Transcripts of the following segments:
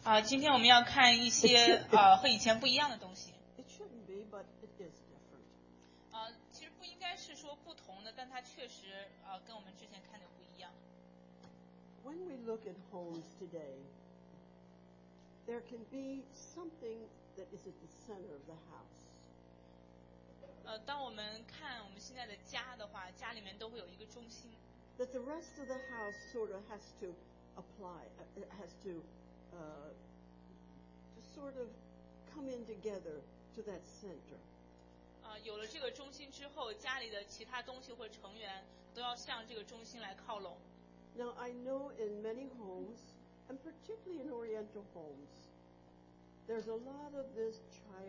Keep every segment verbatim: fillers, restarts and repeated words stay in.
啊，今天我们要看一些呃和以前不一样的东西。 It shouldn't be, but it is different. 啊，其实不应该是说不同的，但它确实呃跟我们之前看的不一样。 When we look at homes today, there can be something that is at the center of the house. 呃，当我们看我们现在的家的话，家里面都会有一个中心。 That the rest of the house sort of has to apply, uh, has to, uh, to sort of come in together to that center. 啊，有了这个中心之后，家里的其他东西或成员都要向这个中心来靠拢。 Now, I know in many homes, and particularly in Oriental homes, there's a lot of this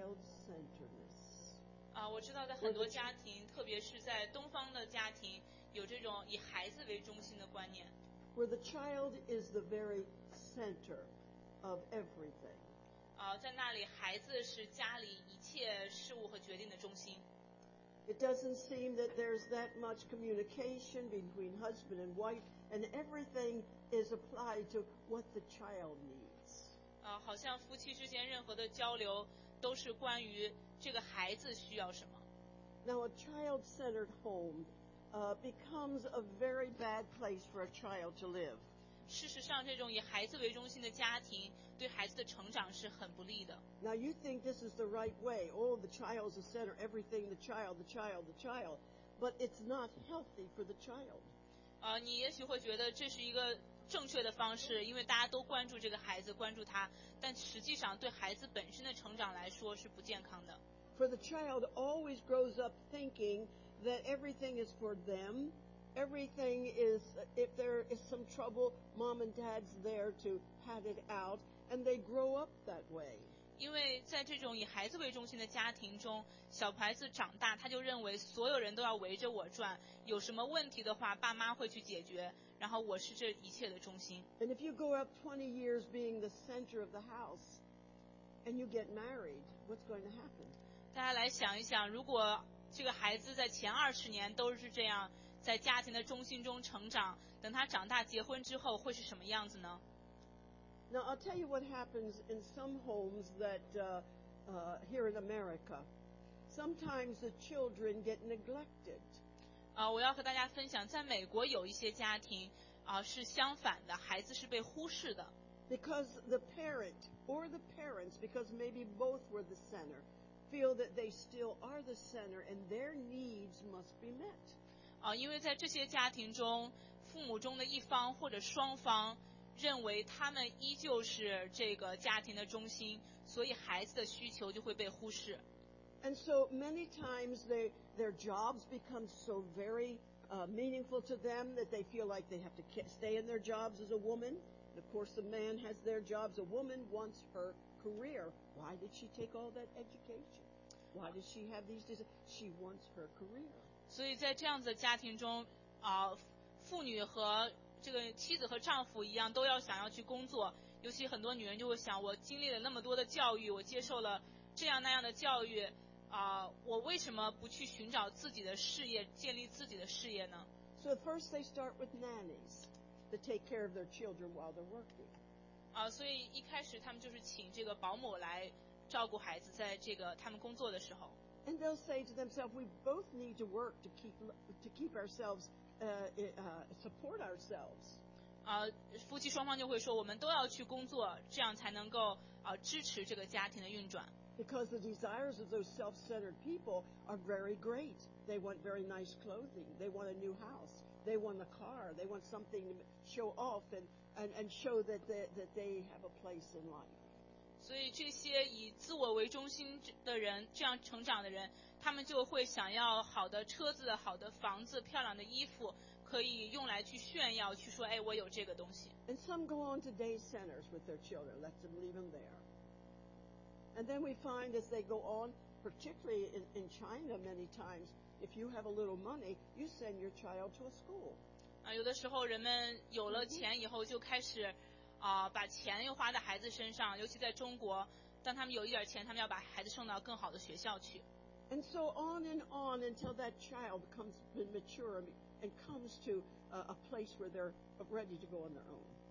child-centeredness. 啊，我知道在很多家庭，特别是在东方的家庭，有这种以孩子为中心的观念。 Where the child is the very center of everything. 啊，在那里，孩子是家里一切事物和决定的中心。 It doesn't seem that there's that much communication between husband and wife, and everything is applied to what the child needs. 啊，好像夫妻之间任何的交流都是关于这个孩子需要什么。 Now, a child-centered home uh, becomes a very bad place for a child to live. 事实上，这种以孩子为中心的家庭对孩子的成长是很不利的。 Now, you think this is the right way. Oh, the child's the center, everything, the child, the child, the child. But it's not healthy for the child. 啊，你也许会觉得这是一个正确的方式，因为大家都关注这个孩子，关注他，但实际上对孩子本身的成长来说是不健康的。 For the child always grows up thinking that everything is for them. Everything is, if there is some trouble, mom and dad's there to pat it out, and they grow up that way. 因为在这种以孩子为中心的家庭中，小孩子长大，他就认为所有人都要围着我转，有什么问题的话，爸妈会去解决，然后我是这一切的中心。 And if you go up twenty years being the center of the house, and you get married, what's going to happen? 大家来想一想，如果这个孩子在前二十年都是这样，在家庭的中心中成长，等他长大结婚之后会是什么样子呢？ Now, I'll tell you what happens in some homes that uh, uh, here in America. Sometimes the children get neglected. 啊，我要和大家分享，在美国有一些家庭啊是相反的，孩子是被忽视的。 Because the parent or the parents, because maybe both were the center, feel that they still are the center and their needs must be met. 啊，因为在这些家庭中，父母中的一方或者双方认为他们依旧是这个家庭的中心，所以孩子的需求就会被忽视。 And so many times they, their jobs become so very uh, meaningful to them that they feel like they have to ki- stay in their jobs as a woman. And of course, the man has their jobs. A woman wants her career. Why did she take all that education? Why does she have these desires? She wants her career. 所以在这样子的家庭中，啊，妇女和这个妻子和丈夫一样，都要想要去工作。尤其很多女人就会想，我经历了那么多的教育，我接受了这样那样的教育，啊，我为什么不去寻找自己的事业，建立自己的事业呢？ So at first they start with nannies to take care of their children while they're working. 啊，所以一开始他们就是请这个保姆来照顾孩子，在这个他们工作的时候。 And they'll say to themselves, we both need to work to keep to keep ourselves, uh, uh, support ourselves. 啊，夫妻双方就会说，我们都要去工作，这样才能够啊支持这个家庭的运转。 Because the desires of those self-centered people are very great. They want very nice clothing. They want a new house. They want a car. They want something to show off and, and, and show that they, that they have a place in life. 所以这些以自我为中心的人，这样成长的人，他们就会想要好的车子、好的房子、漂亮的衣服，可以用来去炫耀，去说，哎，我有这个东西。 And some go on to day centers with their children. Let them leave them there. And then we find as they go on, particularly in, in China many times, if you have a little money, you send your child to a school. 啊，有的时候人们有了钱以后就开始，啊，把钱又花在孩子身上，尤其在中国，当他们有一点钱，他们要把孩子送到更好的学校去。 And so on and on until that child becomes mature and comes to a, a place where they're ready to go on their own.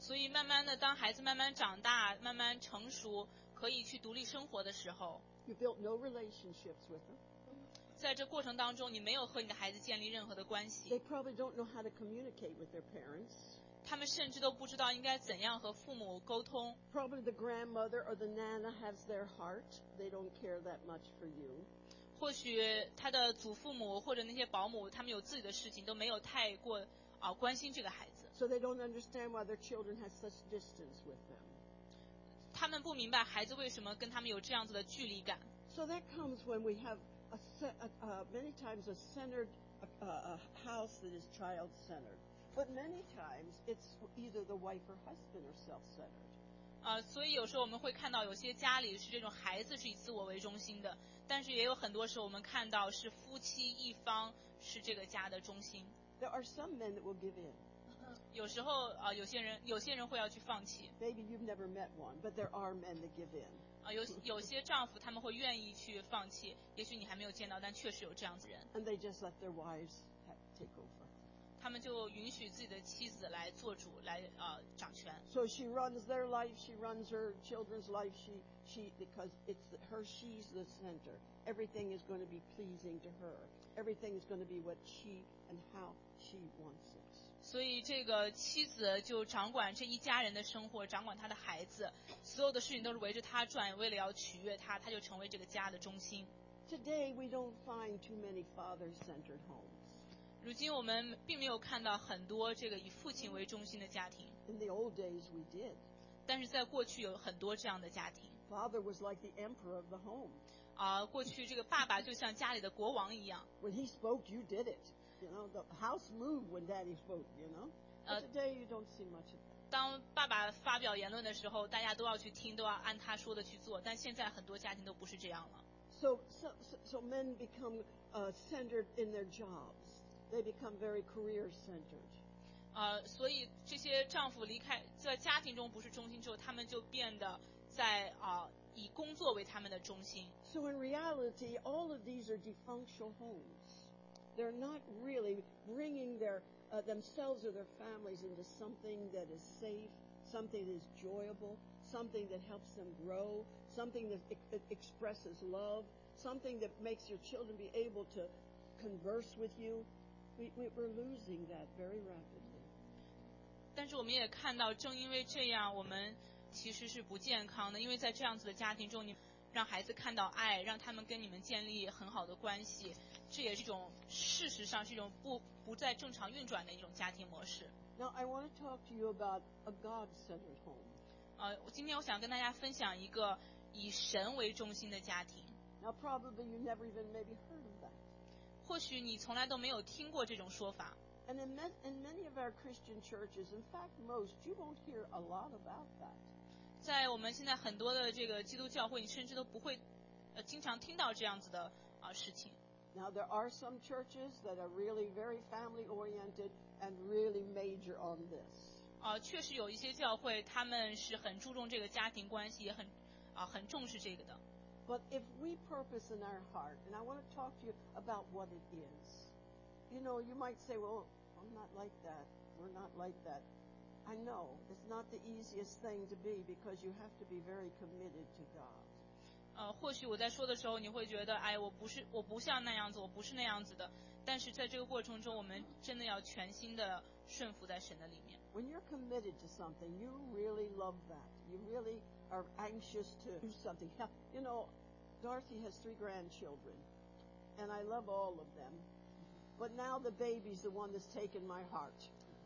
所以慢慢的，当孩子慢慢长大、慢慢成熟，可以去独立生活的时候， You built no relationships with them. 在这过程当中，你没有和你的孩子建立任何的关 They 系， probably don't know how to communicate with their parents. 他们甚至都不知道应该怎样和父母沟通。 Probably the grandmother or the nana has their heart. They don't care that much for you. 或许他的祖父母或者那些保姆，他们有自己的事情，都没有太过啊、关心这个孩子。 So they don't understand why their children have such distance with them. 他们不明白孩子为什么跟他们有这样子的距离感。 So that comes when we have a, ce- a, uh, many times a centered uh, a house that is child-centered. But many times it's either the wife or husband are self-centered. 呃，所以有时候我们会看到有些家里是这种孩子是以自我为中心的，但是也有很多时候我们看到是夫妻一方是这个家的中心。 There are some men that will give in. 有时候啊、呃有些人有些人会要去放弃， Maybe you've never met one, but there are men that give in. 啊、有有些丈夫他们会愿意去放弃，也许你还没有见到，但确实有这样子人， And they just let their wives ha- take over. 他们就允许自己的妻子来做主，来呃掌权。 So she runs their life, she runs her children's life, she, she, because it's her, she's the center. Everything is going to be pleasing to her. Everything is going to be what she and how she wants it. 所以这个妻子就掌管这一家人的生活，掌管他的孩子，所有的事情都是围着他转，为了要取悦他，他就成为这个家的中心。 Today we don't find too many father-centered homes. 如今我们并没有看到很多这个以父亲为中心的家庭， In the old days we did. 但是在过去有很多这样的家庭。 Father was like the emperor of the home. 啊、过去这个爸爸就像家里的国王一样， When he spoke, you did it. You know, the house moved when daddy spoke, you know. But Uh, today you don't see much of that. 当爸爸发表言论的时候，大家都要去听，都要按他说的去做。但现在很多家庭都不是这样了。 So, so, so, so men become uh, centered in their jobs. They become very career-centered. 呃，所以这些丈夫离开在家庭中不是中心之后，他们就变得在啊、以工作为他们的中心。 So in reality, all of these are dysfunctional homes. They're not really bringing their uh, themselves or their families into something that is safe, something that is enjoyable, something that helps them grow, something that, ex- that expresses love, something that makes your children be able to converse with you. We, we, we're losing that very rapidly. 但是我们也看到，正因为这样，我们其实是不健康的，因为在这样子的家庭中，你让孩子看到爱，让他们跟你们建立很好的关系，这也是一种事实上是一种不不再正常运转的一种家庭模式。 Now, I want to talk to you about a God-centered home. 呃，今天我想跟大家分享一个以神为中心的家庭。 Now, probably you never even maybe heard of that. 或许你从来都没有听过这种说法， And in, ma- in many of our Christian churches, in fact, most, you won't hear a lot about that. 在我们现在很多的这个基督教会，你甚至都不会呃经常听到这样子的啊、事情。 Now, there are some churches that are really very family-oriented and really major on this. 啊、确实有一些教会，他们是很注重这个家庭关系，也很啊、很重视这个的。 But if we purpose in our heart, and I want to talk to you about what it is. You know, you might say, well, I'm not like that. We're not like that. I know it's not the easiest thing to be because you have to be very committed to God. 呃，或许我在说的时候，你会觉得，哎，我不是，我不像那样子，我不是那样子的。但是在这个过程中，我们真的要全心的顺服在神的里面。 When you're committed to something, you really love that. You really are anxious to do something. Hell, you know, Dorothy has three grandchildren, and I love all of them. But now the baby's the one that's taken my heart.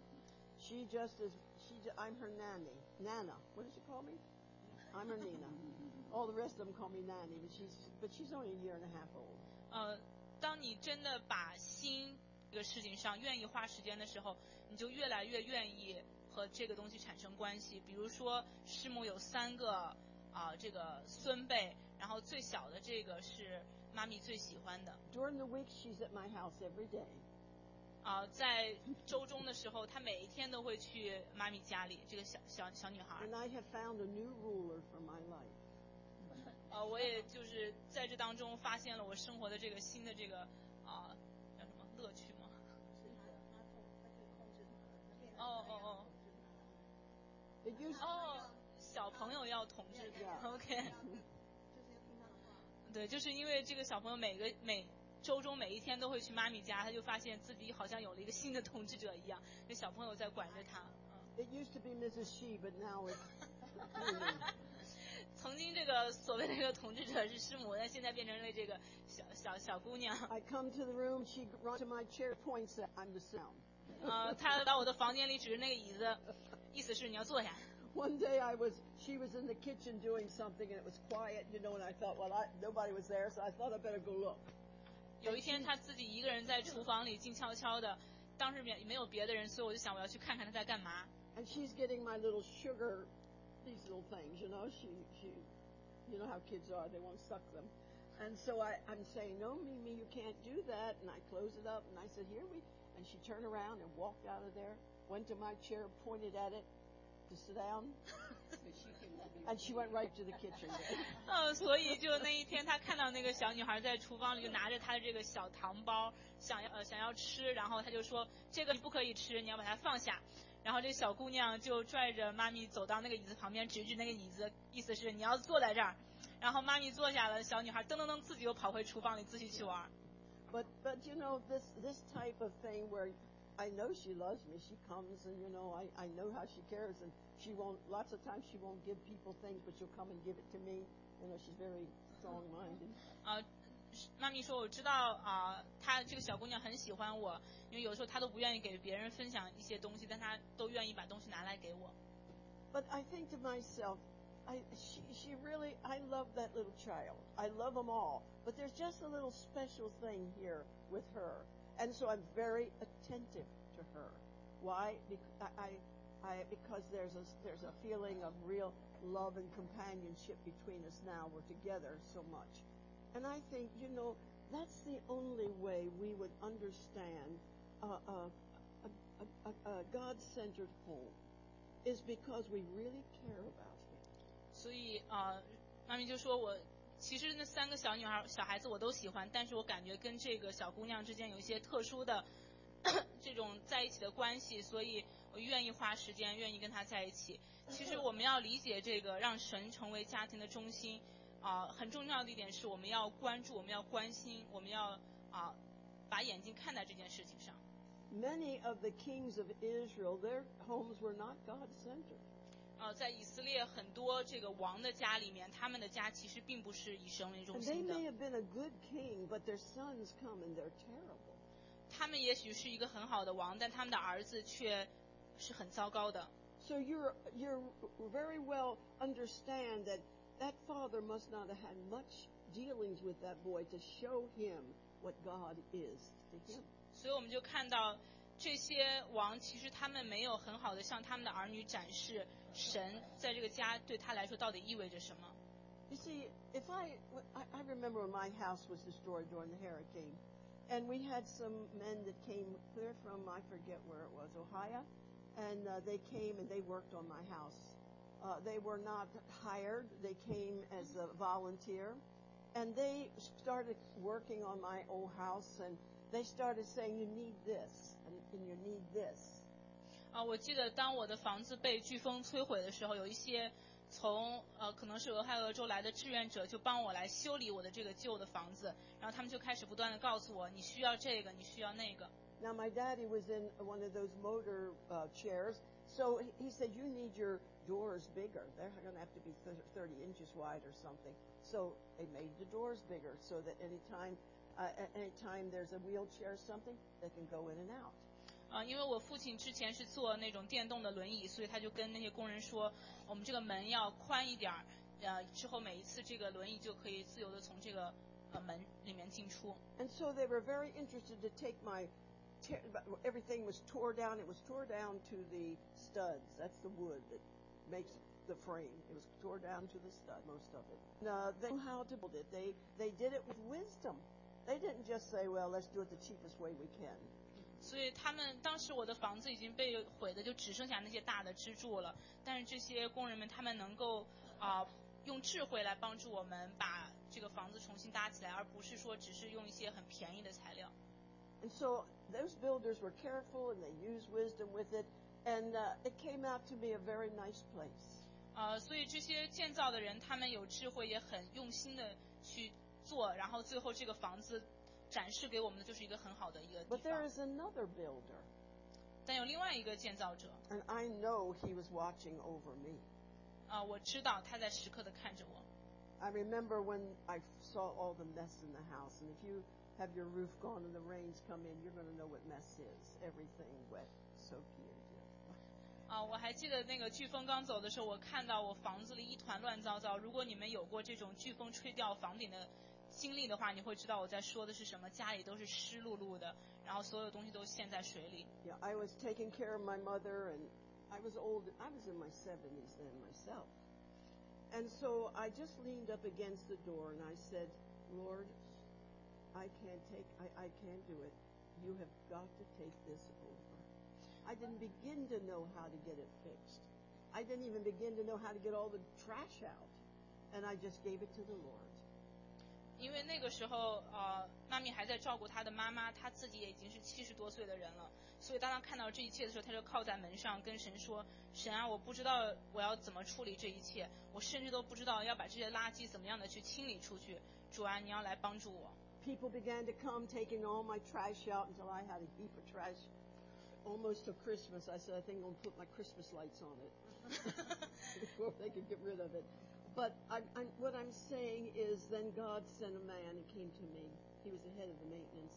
She just is, she, ju- I'm her nanny. Nana. What does she call me? I'm her Nina. All the rest of them call me nanny, but she's, but she's only a year and a half old. 呃，当你真的把心这个事情上愿意花时间的时候，你就越来越愿意和这个东西产生关系。比如说，师母有三个啊、这个孙辈，然后最小的这个是妈咪最喜欢的。 During the week, she's at my house every day. 啊、在周中的时候，她每一天都会去妈咪家里，这个小小小女孩。 And I have found a new ruler for my life. 呃，我也就是在这当中发现了我生活的这个新的这个啊、叫什么乐趣吗？哦哦哦。 It used 哦，小朋友要统治 Yeah. OK 对，就是因为这个小朋友每个每周中每一天都会去妈咪家，他就发现自己好像有了一个新的统治者一样，那小朋友在管着他。嗯 It used to be Missus She, but now it's 曾经这个所谓的这个统治者是师母，但现在变成了这个小小小姑娘。 I come to the room, she runs to my chair, points at I'm the sound. 呃，她到我的房间里指着那个椅子，意思是你要坐下。 One day I was, she was in the kitchen doing something and it was quiet, you know, and I thought, well, I, nobody was there, so I thought I better go look. 有一天她自己一个人在厨房里静悄悄的，当时没没有别的人，所以我就想我要去看看她在干嘛。 And she's getting my little sugar, these little things, you know, she, she, you know how kids are, they won't suck them. And so I, I'm saying, no, Mimi, you can't do that. And I close it up and I said, here we, and she turned around and walked out of there, went to my chair, pointed at it to sit down. And she went right to the kitchen. 呃，所以就那一天，他看到那个小女孩在厨房里就拿着她的这个小糖包，想要呃想要吃，然后他就说这个你不可以吃，你要把它放下。然后这小姑娘就拽着妈咪走到那个椅子旁边，指指那个椅子，意思是你要坐在这儿。然后妈咪坐下了，小女孩噔噔噔自己又跑回厨房里继续去玩。 But, but you know, this, this type of thing where I know she loves me, she comes and, you know, I, I know how she cares and she won't, lots of times she won't give people things, but she'll come and give it to me. You know, she's very strong-minded. 啊、妈咪说我知道啊、她这个小姑娘很喜欢我，因为有时候她都不愿意给别人分享一些东西，但她都愿意把东西拿来给我。 But I think to myself, I, she, she really, I love that little child. I love them all. But there's just a little special thing here with her. And so I'm very attentive to her. Why? Because, I, I, because there's a, there's a feeling of real love and companionship between us now. We're together so much. And I think, you know, that's the only way we would understand uh, uh, a, a, a, a God-centered home, is because we really care about him. 所以呃，妈咪就说我其实那三个小女孩小孩子我都喜欢，但是我感觉跟这个小姑娘之间有一些特殊的这种在一起的关系，所以我愿意花时间，愿意跟她在一起。其实我们要理解这个让神成为家庭的中心啊、呃，很重要的一点是我们要关注，我们要关心，我们要啊、呃、把眼睛看在这件事情上。 Many of the kings of Israel, their homes were not God-centered. 呃，在以色列很多这个王的家里面，他们的家其实并不是以神为中 And they 心的。 may have been a good king, but their sons come and they're terrible. 他们也许是一个很好的王，但他们的儿子却是很糟糕的。 So you're, you're very well understand that that father must not have had much dealings with that boy to show him what God is to him. 所以我们就看到这些王，其实他们没有很好的向他们的儿女展示神在这个家对他来说到底意味着什么。 You see, if I, I, I remember when my house was destroyed during the hurricane, and we had some men that came clear from, I forget where it was, Ohio, and uh, they came and they worked on my house. Uh, they were not hired, they came as a volunteer, and they started working on my old house, and they started saying, you need this, and, and you need this. 啊，我记得当我的房子被飓风摧毁的时候，有一些从呃可能是俄亥俄州来的志愿者就帮我来修理我的这个旧的房子，然后他们就开始不断的告诉我，你需要这个，你需要那个。 Now, my daddy was in one of those motor uh, chairs, so he said, you need your doors bigger. They're going to have to be thirty inches wide or something. So they made the doors bigger so that anytime, uh, anytime there's a wheelchair or something, they can go in and out. 啊，因为我父亲之前是坐那种电动的轮椅，所以他就跟那些工人说，我们这个门要宽一点儿，呃，之后每一次这个轮椅就可以自由的从这个呃门里面进出。 And so they were very interested to take my, tear, everything was tore down. It was tore down to the studs. That's the wood that makes the frame. It was tore down to the stud, most of it. And, uh, they knew how to build it. They, they did it with wisdom. They didn't just say, well, let's do it the cheapest way we can. 所以他们当时我的房子已经被毁的就只剩下那些大的支柱了，但是这些工人们他们能够啊、呃、用智慧来帮助我们把这个房子重新搭起来，而不是说只是用一些很便宜的材料。 And so those builders were careful and they used wisdom with it. And uh, it came out to be a very nice place. 呃，所以这些建造的人，他们有智慧，也很用心的去做，然后最后这个房子展示给我们的就是一个很好的一个地 But there 方。 is another builder, 但有另外一个建造者， and I know he was watching over me. 啊、我知道他在时刻的看着我。 I remember when I saw all the mess in the house, and if you have your roof gone and the rains come in, you're going to know what mess is. Everything wet, soaky and dear. 啊、我还记得那个飓风刚走的时候，我看到我房子里一团乱糟糟。如果你们有过这种飓风吹掉房顶的经历的话，你会知道我在说的是什么。家里都是湿漉漉的，然后所有东西都陷在水里。 Yeah, I was taking care of my mother, and I was old. I was in my seventies then myself. And so I just leaned up against the door and I said, Lord, I can't take, I, I can't do it. You have got to take this over. I didn't begin to know how to get it fixed. I didn't even begin to know how to get all the trash out. And I just gave it to the Lord. 因为那个时候，呃，妈咪还在照顾她的妈妈，她自己也已经是七十多岁的人了。所以当她看到这一切的时候，她就靠在门上跟神说：“神啊，我不知道我要怎么处理这一切，我甚至都不知道要把这些垃圾怎么样的去清理出去。主啊，你要来帮助我。” People began to come, taking all my trash out until I had a heap of trash. Almost till Christmas, I said, I think I'm going to put my Christmas lights on it before they could get rid of it. But I, I, what I'm saying is then God sent a man who came to me. He was the head of the maintenance.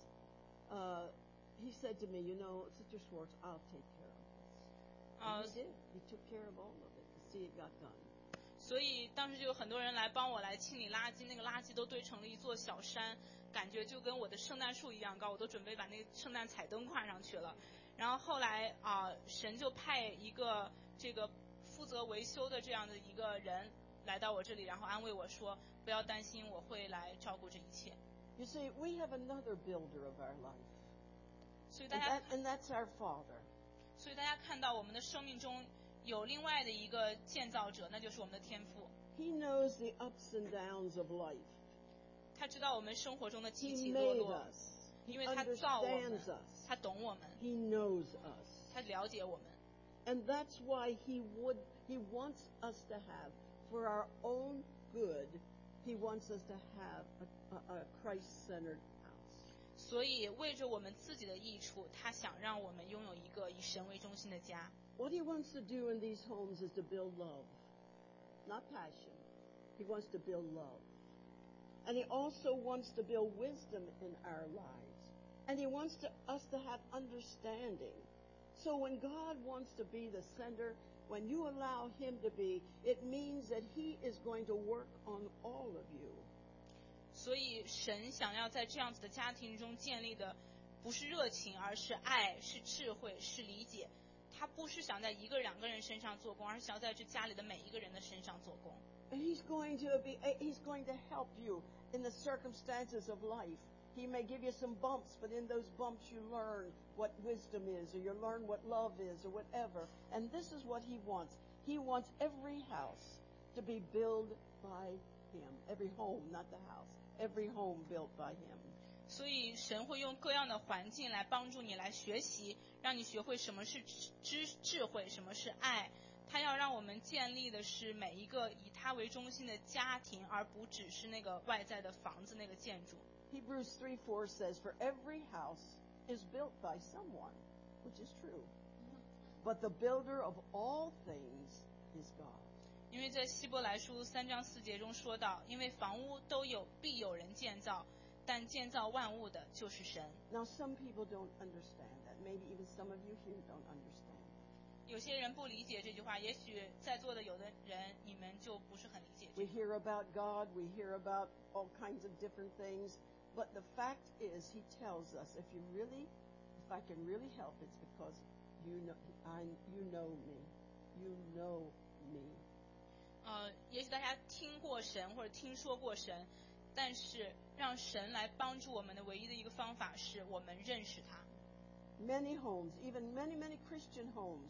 Uh, he said to me, you know, Sister Schwartz, I'll take care of this. And 呃 he did. He took care of all of it. The see it got done. 所以当时就有很多人来帮我来清理垃圾，那个垃圾都堆成了一座小山，感觉就跟我的圣诞树一样高，我都准备把那个圣诞彩灯挂上去了。然后后来啊、呃神就派一个这个负责维修的这样的一个人来到我这里，然后安慰我说：“不要担心，我会来照顾这一切。” You see, we have another builder of our life. 所以大 And, 家 that, and that's our Father. 所以大家看到我们的生命中有另外的一个建造者，那就是我们的天父。 He knows the ups and downs of life. 他知道我们生活中的起 He 起落 made 落， us. 因 He 为他造我们 understands，us. 他懂我们， He knows us. 他了解我们。 And that's why he would he wants us to have, for our own good, he wants us to have a, a, a Christ-centered house. 所以为着我们自己的益处，他想让我们拥有一个以神为中心的家。 What he wants to do in these homes is to build love, not passion. He wants to build love. And he also wants to build wisdom in our lives. And he wants to, us to have understanding. So when God wants to be the center, when you allow him to be, it means that he is going to work on all of you. 所以神想要在这样子的家庭中建立的，不是热情，而是爱，是智慧，是理解。他不是想在一个两个人身上做工，而是想要在这家里的每一个人的身上做工。 And he's going to be, he's going to help you in the circumstances of life. He may give you some bumps, but in those bumps you learn what wisdom is, or you learn what love is, or whatever. And this is what he wants. He wants every house to be built by him. Every home, not the house. Every home built by him. 所以神会用各样的环境来帮助你来学习，让你学会什么是知智慧，什么是爱。他要让我们建立的是每一个以他为中心的家庭，而不只是那个外在的房子那个建筑。 Hebrews three four says, For every house is built by someone, which is true. But the builder of all things is God. 因为在希伯来书三章四节中说到，因为房屋都有必有人建造，但建造万物的就是神。 Now, some people don't understand that. Maybe even some of you here don't understand. 有些人不理解这句话，也许在座的有的人你们就不是很理解这 We 句话。 hear about God, we hear about all kinds of different things, but the fact is, He tells us, if you really, if I can really help, it's because you know, I, you know me, you know me. 呃，也许大家听过神或者听说过神，但是让神来帮助我们的唯一的一个方法是我们认识他。 Many homes, even many, many Christian homes,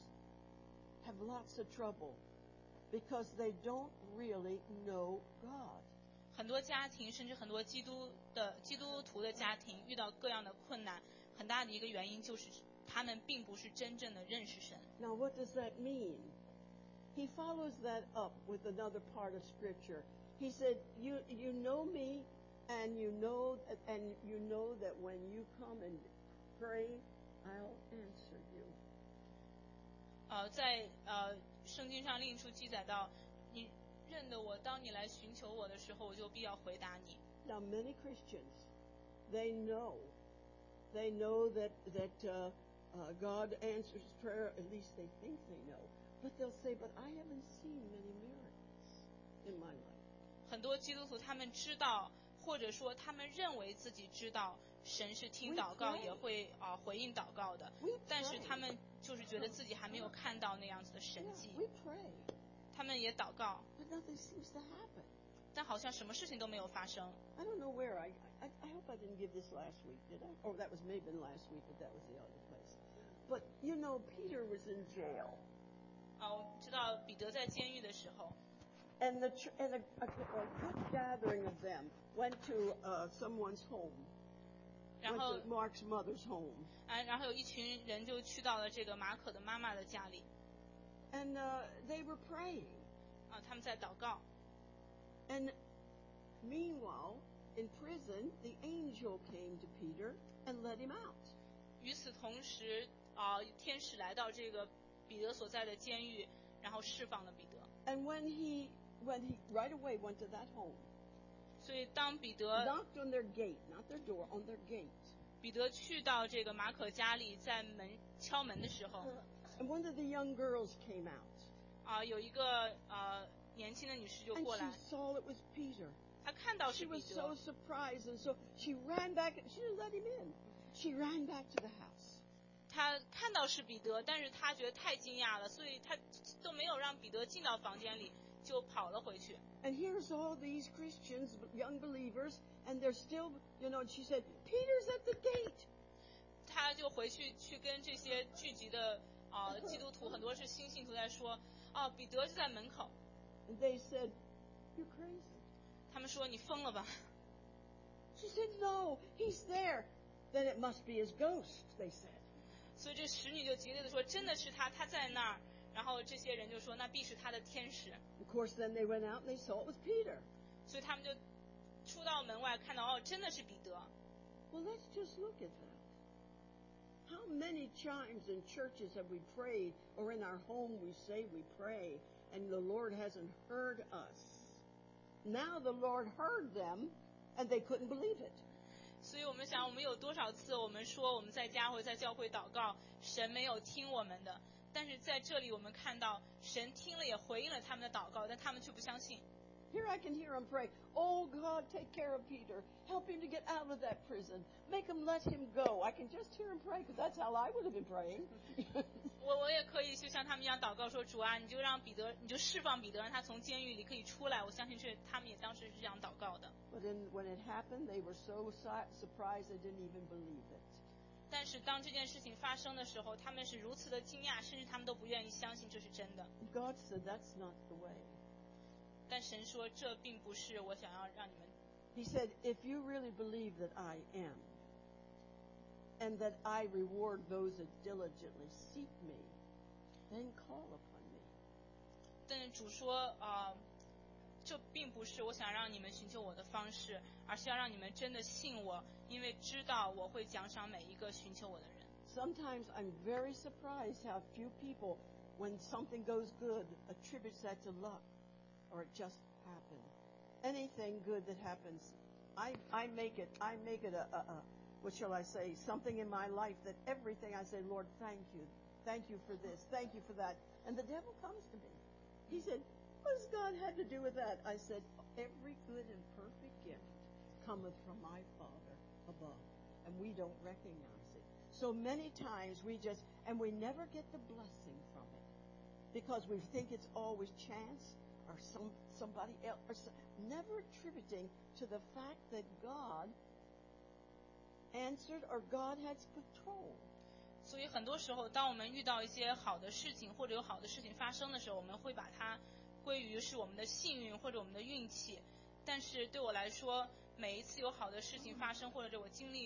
have lots of trouble because they don't really know God. 很多家庭，甚至很多基督的基督徒的家庭，遇到各样的困难，很大的一个原因就是他们并不是真正的认识神。 Now, what does that mean? He follows that up with another part of Scripture. He said, "You you know me, and you know and you know that when you come and pray, I'll answer you." 呃，在呃圣经上另一处记载到，你认得我，当你来寻求我的时候，我就必要回答你。 Now, many Christians, they know, they know that that uh, uh, God answers prayer. At least they think they know. But they'll say, "But I haven't seen many miracles in my life." 很多基督徒他们知道，或者说他们认为自己知道神是听祷告，也会啊、呃、回应祷告的，但是他们就是觉得自己还没有看到那样子的神迹。 Yeah, we pray, 他们也祷告， but nothing seems to happen. 但好像什么事情都没有发生。 I don't know where I, I. I hope I didn't give this last week, did I? Oh, that was maybe last week, but that was the other place. But you know, Peter was in jail, 啊，我知道彼得在监狱的时候， and the ch- and a, a, a good gathering of them went to uh, someone's home, 然 went 后 to Mark's mother's home, 啊，然后有一群人就去到了这个马可的妈妈的家里， and uh, they were praying. 啊，他们在祷告。 And meanwhile, in prison, the angel came to Peter and let him out. 与此同时，啊，天使来到这个彼得所在的监狱，然后释放了彼得。 And when he, when he right away went to that home, 所以当彼得 knocked on their gate, not their door, on their gate. 彼得去到这个马可家里，在门敲门的时候， And one of the young girls came out, 啊，有一个呃年轻的女士就 and 过来， she saw it was Peter. 她看到 She 是彼 was so 得， surprised, and so she ran back. She didn't let him in. She ran back to the house. 她看到是彼得，但是她觉得太惊讶了，所以她都没有让彼得进到房间里，就跑了回去。 And here's all these Christians, young believers, and they're still, you know, and she said, "Peter's at the gate." 她就回去去跟这些聚集的啊、呃、基督徒，很多是新信徒在说，哦，彼得就在门口。 And they said, "You're crazy." 他们说你疯了吧？ She said, "No, he's there." Then it must be his ghost, they said. 所以这使女就极力的说，真的是他，他在那儿。然后这些人就说，那必是他的天使。 Of course, then they went out and they saw it was Peter. 所以他们就出到门外，看到哦，真的是彼得。 Well, let's just look at that. How many times in churches have we prayed, or in our home we say we pray, and the Lord hasn't heard us? Now the Lord heard them, and they couldn't believe it. 所以我们想，我们有多少次我们说我们在家或者在教会祷告，神没有听我们的，但是在这里我们看到神听了也回应了他们的祷告，但他们却不相信。 Here I can hear him pray, "Oh God, take care of Peter. Help him to get out of that prison. Make him let him go." I can just hear him pray, because that's how I would have been praying. 我我也可以就像他们一样祷告说，主啊，你就让彼得，你就释放彼得，让他从监狱里可以出来。我相信是他们也当时是这样祷告的。 But then when it happened, they were so su- surprised they didn't even believe it. 但是当这件事情发生的时候，他们是如此的惊讶，甚至他们都不愿意相信这是真的。 God said, "That's not the way." 但神说，这并不是我想要让你们。 He said, "If you really believe that I am, and that I reward those that diligently seek me, then call upon me." 但是主说，呃，这并不是我想让你们寻求我的方式，而是要让你们真的信我，因为知道我会奖赏每一个寻求我的人。 Sometimes I'm very surprised how few people, when something goes good, attributes that to luck, or it just happened. Anything good that happens, I, I make it, I make it a, a, a, what shall I say, something in my life that everything I say, "Lord, thank you. Thank you for this. Thank you for that." And the devil comes to me. He said, "What does God have to do with that?" I said, "Every good and perfect gift cometh from my Father above, and we don't recognize it." So many times we just, and we never get the blessing from it, because we think it's always chance or some somebody else, or some, never attributing to the fact that God answered or God has control. 所以很多时候，当我们遇到一些好的事情或者有好的事情发生的时候，我们会把它归于是我们的幸运或者我们的运气。但是对我来说，每一次有好的事情发生，或者我经历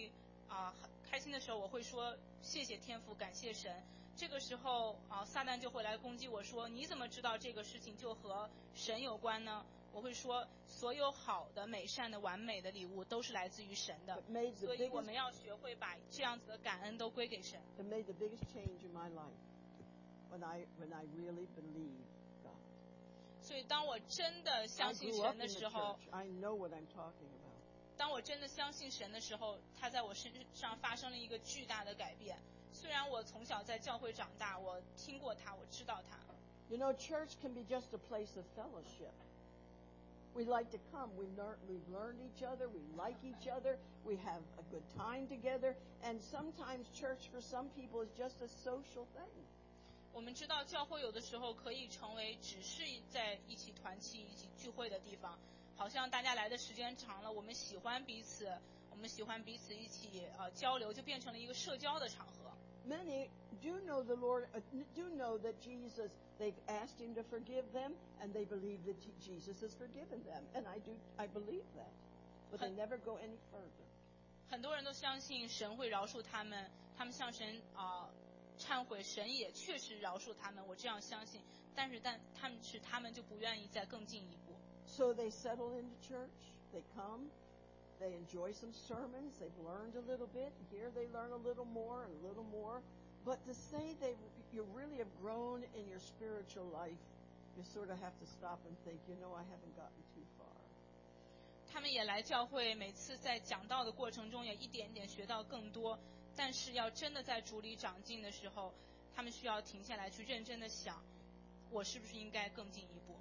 啊、很开心的时候，我会说谢谢天父，感谢神。这个时候啊、撒旦就会来攻击我说，你怎么知道这个事情就和神有关呢？我会说，所有好的、美善的、完美的礼物都是来自于神的， It made the 所以我 biggest, 们要学会把这样子的感恩都归给神。 it made the biggest change in my life when I when I really believed God. 所以当我真的 I 相信 grew up 神的 in the 时候， church. I know what I'm talking about. 当我真的相信神的时候，他在我身上发生了一个巨大的改变。虽然我从小在教会长大，我听过他，我知道他。 You know, church can be just a place of fellowship. We like to come. We learn, we've learned each other. We like each other. We have a good time together. And sometimes church for some people is just a social thing. 我们知道教会有的时候可以成为只是在一起团契、一起聚会的地方，好像大家来的时间长了，我们喜欢彼此，我们喜欢彼此一起呃交流，就变成了一个社交的场合。 Many do know the Lord, uh, do know that Jesus, they've asked Him to forgive them, and they believe that Jesus has forgiven them. And I do, I believe that. But they never go any further. 很多人都相信神会饶恕他们，他们向神啊、呃、忏悔，神也确实饶恕他们，我这样相信。但是但他们是他们就不愿意再更进一步。 So they settle into church. They come. They enjoy some sermons. They've learned a little bit. Here they learn a little more and a little more. But to say they you really have grown in your spiritual life, you sort of have to stop and think, you know, I haven't gotten too far. 他们也来教会，每次在讲道的过程中也一点点学到更多。但是要真的在主里长进的时候，他们需要停下来去认真的想，我是不是应该更进一步。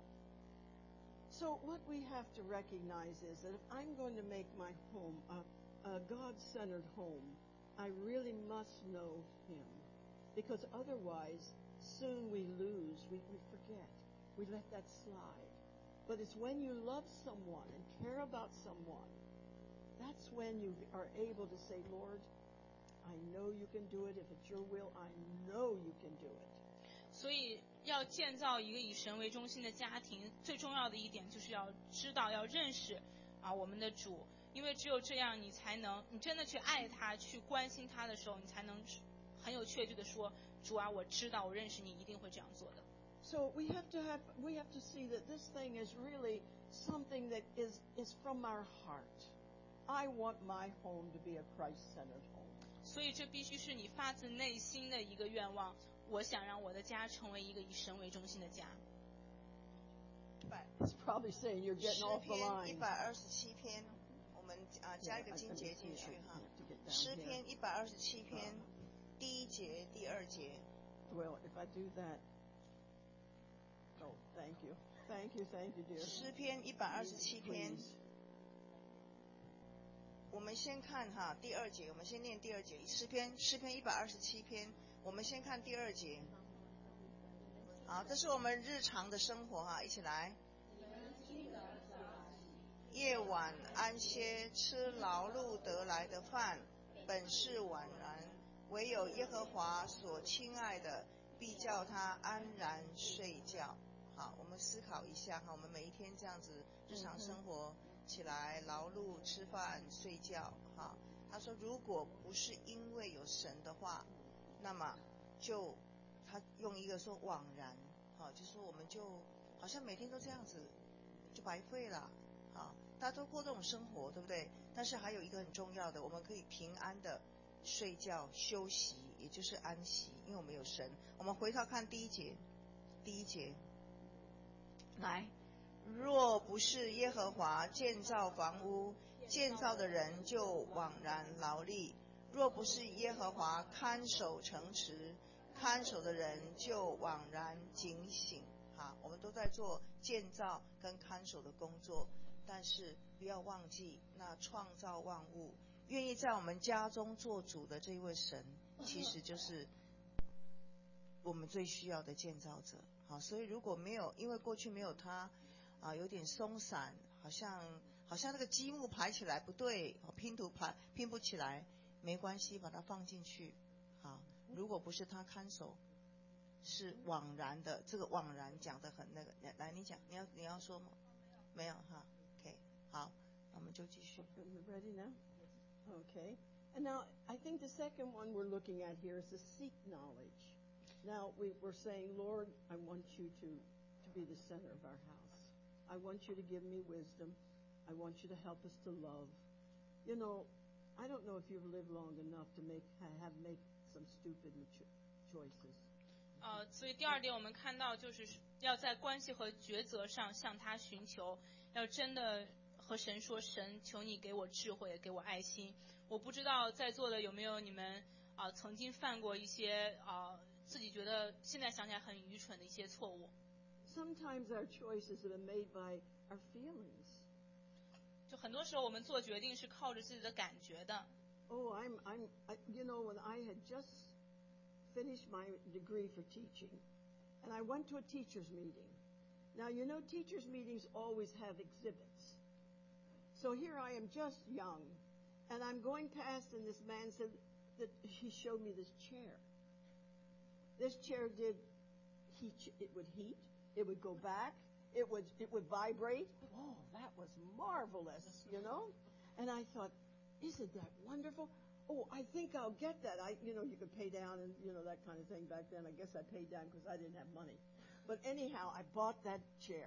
So what we have to recognize is that if I'm going to make my home a, a God-centered home, I really must know Him. Because otherwise, soon we lose, we, we forget, we let that slide. But it's when you love someone and care about someone, that's when you are able to say, Lord, I know you can do it. If it's your will, I know you can do it. 所以要建造一个以神为中心的家庭，最重要的一点就是要知道、要认识啊我们的主，因为只有这样，你才能，你真的去爱他、去关心他的时候，你才能很有确据的说，主啊，我知道，我认识你，一定会这样做的。 So we have to have we have to see that this thing is really something that is is from our heart. I want my home to be a Christ-centered home. 所以这必须是你发自内心的一个愿望。我想让我的家成为一个以神为中心的家。 It's probably saying you're 诗 getting off the 篇 line. 一百二十七篇，我们啊加一个经节进去哈。诗篇一百二十七篇第一节、第二节。 Well, if I do that, oh, thank you, thank you, thank you, dear. 诗篇一百二十七篇， Please. 我们先看哈第二节，我们先念第二节。诗篇诗篇一百二十七篇，我们先看第二节。好，这是我们日常的生活哈，一起来。夜晚安歇，吃劳碌得来的饭，本是枉然；唯有耶和华所亲爱的，必叫他安然睡觉。好，我们思考一下哈，我们每一天这样子日常生活起来，劳碌、吃饭、睡觉。哈，他说，如果不是因为有神的话，那么就他用一个说枉然，好，就说我们就好像每天都这样子，就白费了。啊，大家都过这种生活，对不对？但是还有一个很重要的，我们可以平安的睡觉休息，也就是安息，因为我们有神。我们回头看第一节，第一节，来，若不是耶和华建造房屋，建造的人就枉然劳力；若不是耶和华看守城池，看守的人就枉然警醒。好，我们都在做建造跟看守的工作。但是不要忘记，那创造万物、愿意在我们家中做主的这位神，其实就是我们最需要的建造者。好，所以如果没有，因为过去没有他，啊，有点松散，好像好像那个积木排起来不对，拼图排拼不起来，没关系，把它放进去。好，如果不是他看守，是枉然的。这个枉然讲得很那个，来，你讲，你要你要说吗？没有哈。好，那我们就继续。 Ready now? Okay. And now, I think the second one we're looking at here is to seek knowledge. Now, we, we're saying, Lord, I want you to, to be the center of our house. I want you to give me wisdom. I want you to help us to love. You know, I don't know if you've lived long enough to make have make some stupid choices. 呃，所以第二点我们看到就是要在关系和抉择上向他寻求，要真的和神说，神求你给我智慧，给我爱心。我不知道在座的有没有你们啊、呃、曾经犯过一些啊、呃、自己觉得现在想起来很愚蠢的一些错误。 Sometimes our choices have been made by our feelings. 就很多时候我们做决定是靠着自己的感觉的。 Oh, I'm, I'm, I, you know, when I had just finished my degree for teaching, and I went to a teachers' meeting. Now, you know, teachers' meetings always have exhibits. So here I am, just young, and I'm going past, and this man said that he showed me this chair. This chair did heat. It would heat. It would go back. It would it would vibrate. Oh, that was marvelous, you know. And I thought, isn't that wonderful? Oh, I think I'll get that. I, you know, you could pay down and you know that kind of thing back then. I guess I paid down because I didn't have money. But anyhow, I bought that chair.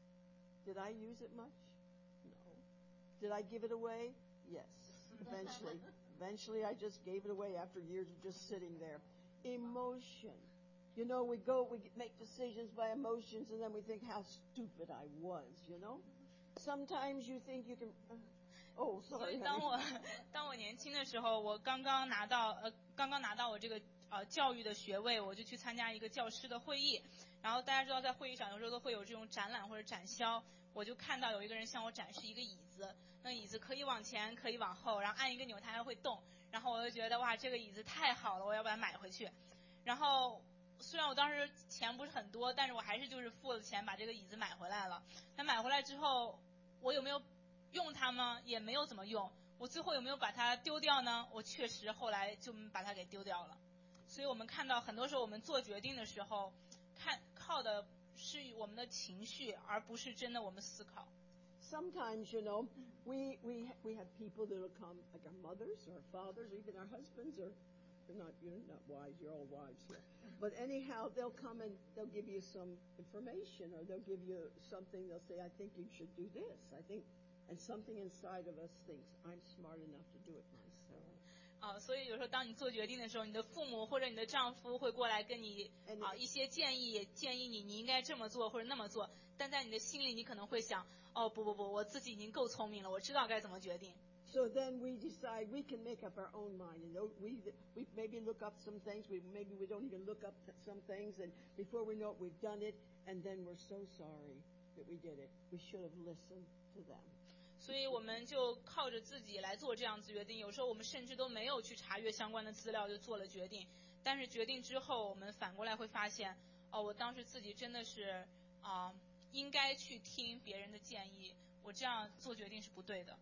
Did I use it much? No. Did I give it away? Yes. Eventually. Eventually, I just gave it away after years of just sitting there. Emotion. You know, we go, we make decisions by emotions, and then we think how stupid I was, you know? Sometimes you think you can... Uh, oh, sorry. 所以当我当我年轻的时候，我刚刚拿到呃刚刚拿到我这个呃教育的学位，我就去参加一个教师的会议。然后大家知道，在会议上有时候都会有这种展览或者展销，我就看到有一个人向我展示一个椅子，那椅子可以往前，可以往后，然后按一个钮它还会动。然后我就觉得哇，这个椅子太好了，我要把它买回去。然后虽然我当时钱不是很多，但是我还是就是付了钱把这个椅子买回来了。那买回来之后，我有没有用它吗？也没有怎么用。我最后有没有把它丢掉呢？我确实后来就把它给丢掉了。所以我们看到很多时候我们做决定的时候，看靠的是我们的情绪，而不是真的我们思考。 Sometimes, you know, we we we have people that will come, like our mothers, or our fathers, or even our husbands, or you're not you're not wives, you're all wives here. But anyhow, they'll come and they'll give you some information, or they'll give you something. They'll say, "I think you should do this." I think, and something inside of us thinks, "I'm smart enough to do it myself." 啊，所以有时候当你做决定的时候，你的父母或者你的丈夫会过来跟你啊一些建议，建议你你应该这么做或者那么做，但在你的心里你可能会想，哦不不不，我自己已经够聪明了，我知道该怎么决定。 So then we decide we can make up our own mind, and we we maybe look up some things. We maybe we don't even look up some things, and before we know it, we've done it, and then we're so sorry that we did it. We should have listened to them. 所以我们就靠着自己来做这样子决定，有时候我们甚至都没有去查阅相关的资料就做了决定，但是决定之后我们反过来会发现，哦，我当时自己真的是啊、呃、应该去听别人的建议，我这样做决定是不对的。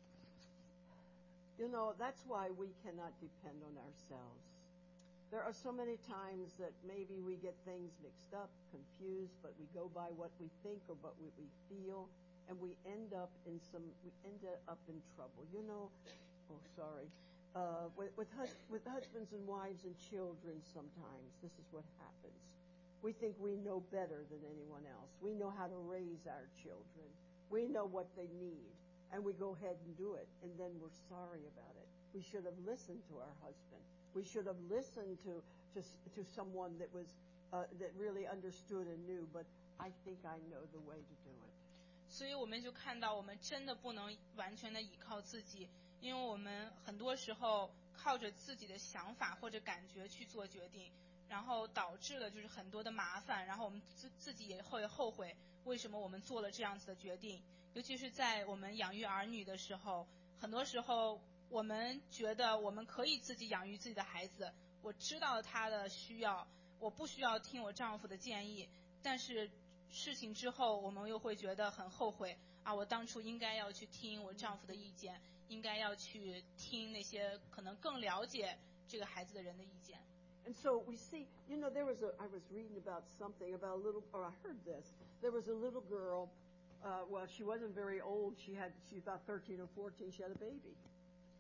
You know, that's why we cannot depend on ourselves. There are so many times that maybe we get things mixed up, confused, but we go by what we think or what we feel, and we end up in some, we end up in trouble. You know, oh, sorry. Uh, with, with, hus- with husbands and wives and children sometimes, this is what happens. We think we know better than anyone else. We know how to raise our children. We know what they need. And we go ahead and do it, and then we're sorry about it. We should have listened to our husband. We should have listened to to, to someone that was uh, that really understood and knew. But I think I know the way to do it. 所以我们就看到，我们真的不能完全的依靠自己，因为我们很多时候靠着自己的想法或者感觉去做决定，然后导致了就是很多的麻烦，然后我们自自己也会后悔为什么我们做了这样子的决定。尤其是在我们养育儿女的时候，很多时候我们觉得我们可以自己养育自己的孩子，我知道他的需要，我不需要听我丈夫的建议，但是事情之后我们又会觉得很后悔啊，我当初应该要去听我丈夫的意见，应该要去听那些可能更了解这个孩子的人的意见。 And so we see, you know, there was a, I was reading about something about a little, or I heard this, there was a little girl, uh, well, she wasn't very old, she had, she was about thirteen or fourteen, she had a baby.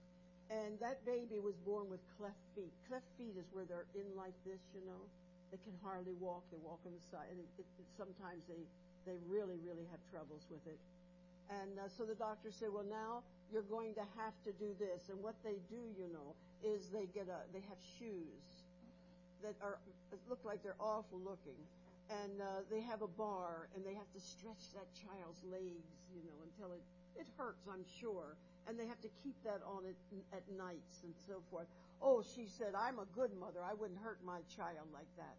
And that baby was born with cleft feet. Cleft feet is where they're in like this, you know. They can hardly walk. They walk on the side. And it, it, it, sometimes they, they really, really have troubles with it. And uh, so the doctor said, well, now you're going to have to do this. And what they do, you know, is they get a, they have shoes that are, look like they're awful looking. And uh, they have a bar, and they have to stretch that child's legs, you know, until it, it hurts, I'm sure. And they have to keep that on it at nights and so forth. Oh, she said, I'm a good mother. I wouldn't hurt my child like that.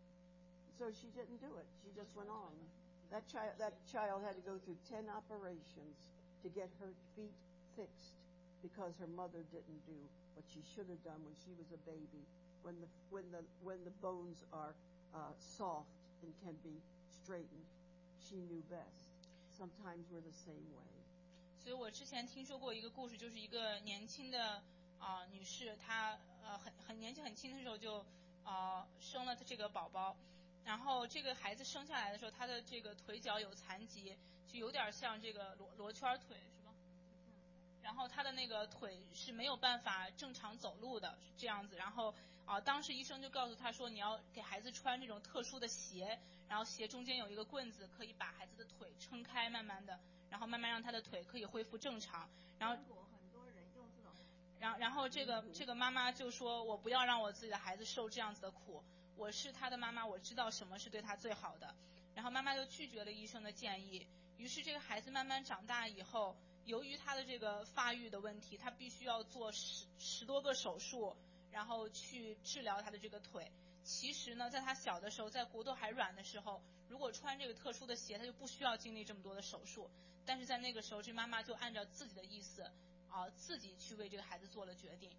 So she didn't do it. She just went on. That child, that child had to go through ten operations to get her feet fixed because her mother didn't do what she should have done when she was a baby, when the when the when the bones are uh, soft and can be straightened. She knew best. Sometimes we're the same way. 所以我之前听说过一个故事，就是一个年轻的啊、呃、女士，她呃很很年纪很轻的时候就呃生了这个宝宝，然后这个孩子生下来的时候，她的这个腿脚有残疾，就有点像这个罗罗圈腿是吧？然后她的那个腿是没有办法正常走路的，是这样子。然后啊、呃，当时医生就告诉她说，你要给孩子穿这种特殊的鞋，然后鞋中间有一个棍子，可以把孩子的腿撑开，慢慢的。然后慢慢让他的腿可以恢复正常，然后，然后然后这个这个妈妈就说，我不要让我自己的孩子受这样子的苦，我是他的妈妈，我知道什么是对他最好的。然后妈妈就拒绝了医生的建议，于是这个孩子慢慢长大以后，由于他的这个发育的问题，他必须要做十十多个手术，然后去治疗他的这个腿。其实呢，在他小的时候，在骨头还软的时候，如果穿这个特殊的鞋，他就不需要经历这么多的手术。但是在那个时候，这妈妈就按照自己的意思啊、呃，自己去为这个孩子做了决定。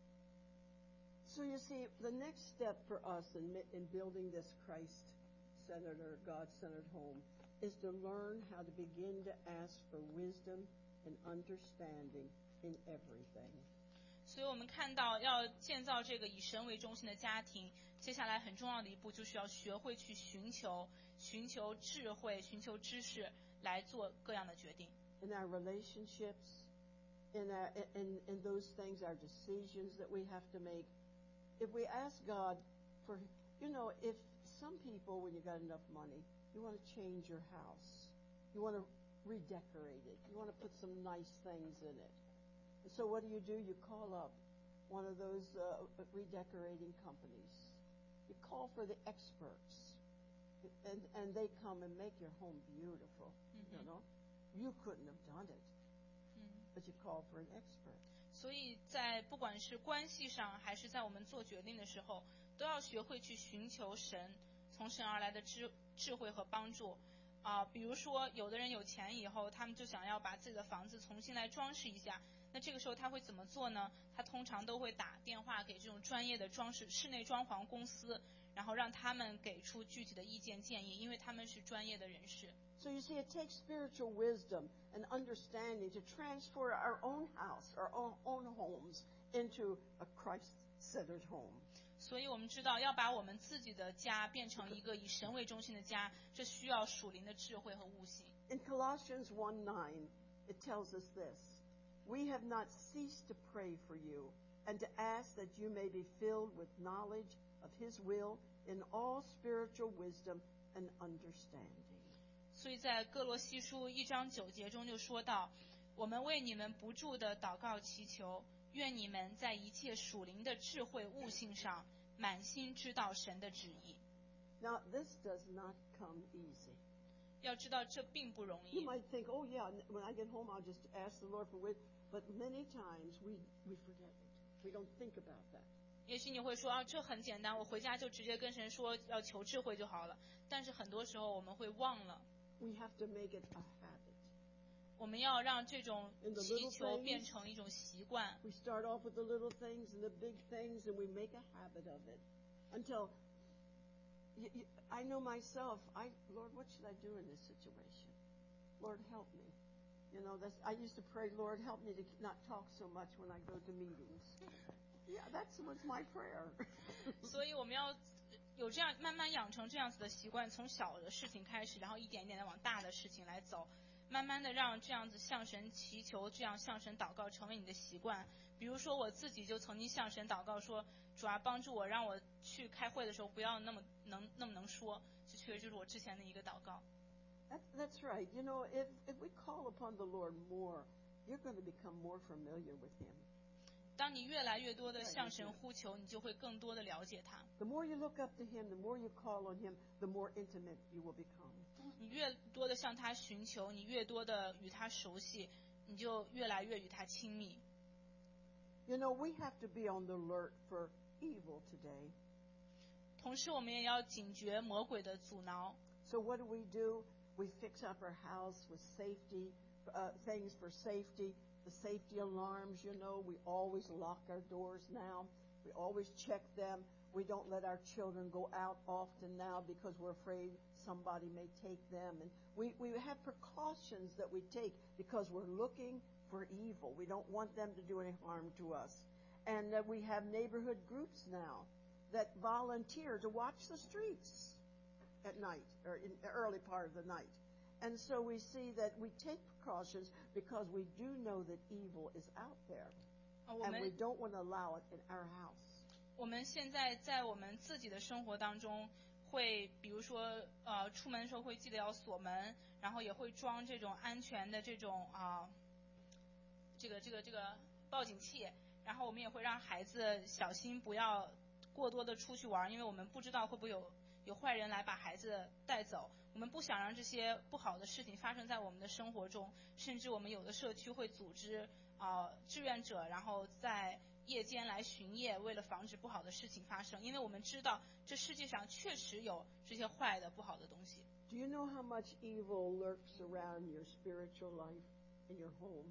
So you see, the next step for us in, in building this Christ-centered or God-centered home is to learn how to begin to ask for wisdom and understanding in everything. 所以我们看到，要建造这个以神为中心的家庭，接下来很重要的一步就是要学会去寻求、寻求智慧、寻求知识，来做各样的决定。 In our relationships, in, our, in, in those things, our decisions that we have to make, if we ask God for, you know, if some people, when you got enough money, you want to change your house, you want to redecorate it, you want to put some nice things in it. And so what do you do? You call up one of those uh, redecorating companies. You call for the experts, and, and they come and make your home beautiful. Mm-hmm. You know, you couldn't have done it, mm-hmm. but you call for an expert. 所以在不管是关系上，还是在我们做决定的时候，都要学会去寻求神从神而来的智智慧和帮助。啊、呃，比如说，有的人有钱以后，他们就想要把自己的房子重新来装饰一下。那这个时候他会怎么做呢？他通常都会打电话给这种专业的装饰室内装潢公司，然后让他们给出具体的意见建议，因为他们是专业的人士。 So you see, it takes spiritual wisdom and understanding to transfer our own house, our own, own homes into a Christ-centered home. 所以我们知道，要把我们自己的家变成一个以神为中心的家，这需要属灵的智慧和悟性。 In Colossians one nine, it tells us this: We have not ceased to pray for you and to ask that you may be filled with knowledge of His will in all spiritual wisdom and understanding. 所以在哥罗西书一章九节中就说到，我们为你们不住的祷告祈求，愿你们在一切属灵的智慧悟性上满心知道神的旨意。 Now, this does not come easy. 要知道这并不容易。 You might think, oh yeah, when I get home I'll just ask the Lord for wisdom. But many times we, we forget it. We don't think about that. 也许你会说啊，这很简单，我回家就直接跟神说要求智慧就好了。但是很多时候我们会忘了。 We have to make it a habit. 我们要让这种祈求变成一种习惯。 We start off with the little things and the big things, and we make a habit of it until you, you, I know myself. I Lord, what should I do in this situation? Lord, help me. You know, that's, I used to pray, Lord, help me to not talk so much when I go to meetings. Yeah, that was my prayer. 所以我们要有这样慢慢养成这样子的习惯，从小的事情开始，然后一点一点的往大的事情来走。慢慢慢的让这样子向神祈求，这样向神祷告成为你的习惯。比如说我自己就曾经向神祷告说，主啊帮助我，让我去开会的时候不要那么能那么能说，这确实就是我之前的一个祷告。 That, that's right. You know, if, if we call upon the Lord more, you're going to become more familiar with Him. 当你越来越多的向神呼求，你就会更多的了解他。 The more you look up to Him, the more you call on Him, the more intimate you will become. 你越多的向他寻求，你越多的与他熟悉，你就越来越与他亲密。 You know, we have to be on the alert for evil today. 同时，我们也要警觉魔鬼的阻挠。 So what do we do? We fix up our house with safety, uh, things for safety. The safety alarms, you know, we always lock our doors now. We always check them. We don't let our children go out often now because we're afraid somebody may take them. And we, we have precautions that we take because we're looking for evil. We don't want them to do any harm to us. And uh, we have neighborhood groups now that volunteer to watch the streets at night or in the early part of the night. And so we see that we take precautions because we do know that evil is out there. And we don't want to allow it in our house. 我们现在在我们自己的生活当中，会比如说呃出门的时候会记得要锁门，然后也会装这种安全的这种啊、呃、这个这个这个报警器，然后我们也会让孩子小心不要过多的出去玩，因为我们不知道会不会有有坏人来把孩子带走。我们不想让这些不好的事情发生在我们的生活中，甚至我们有的社区会组织啊、呃、志愿者，然后在夜间来巡夜，为了防止不好的事情发生，因为我们知道这世界上确实有这些坏的不好的东西。 Do you know how much evil lurks around your spiritual life in your home?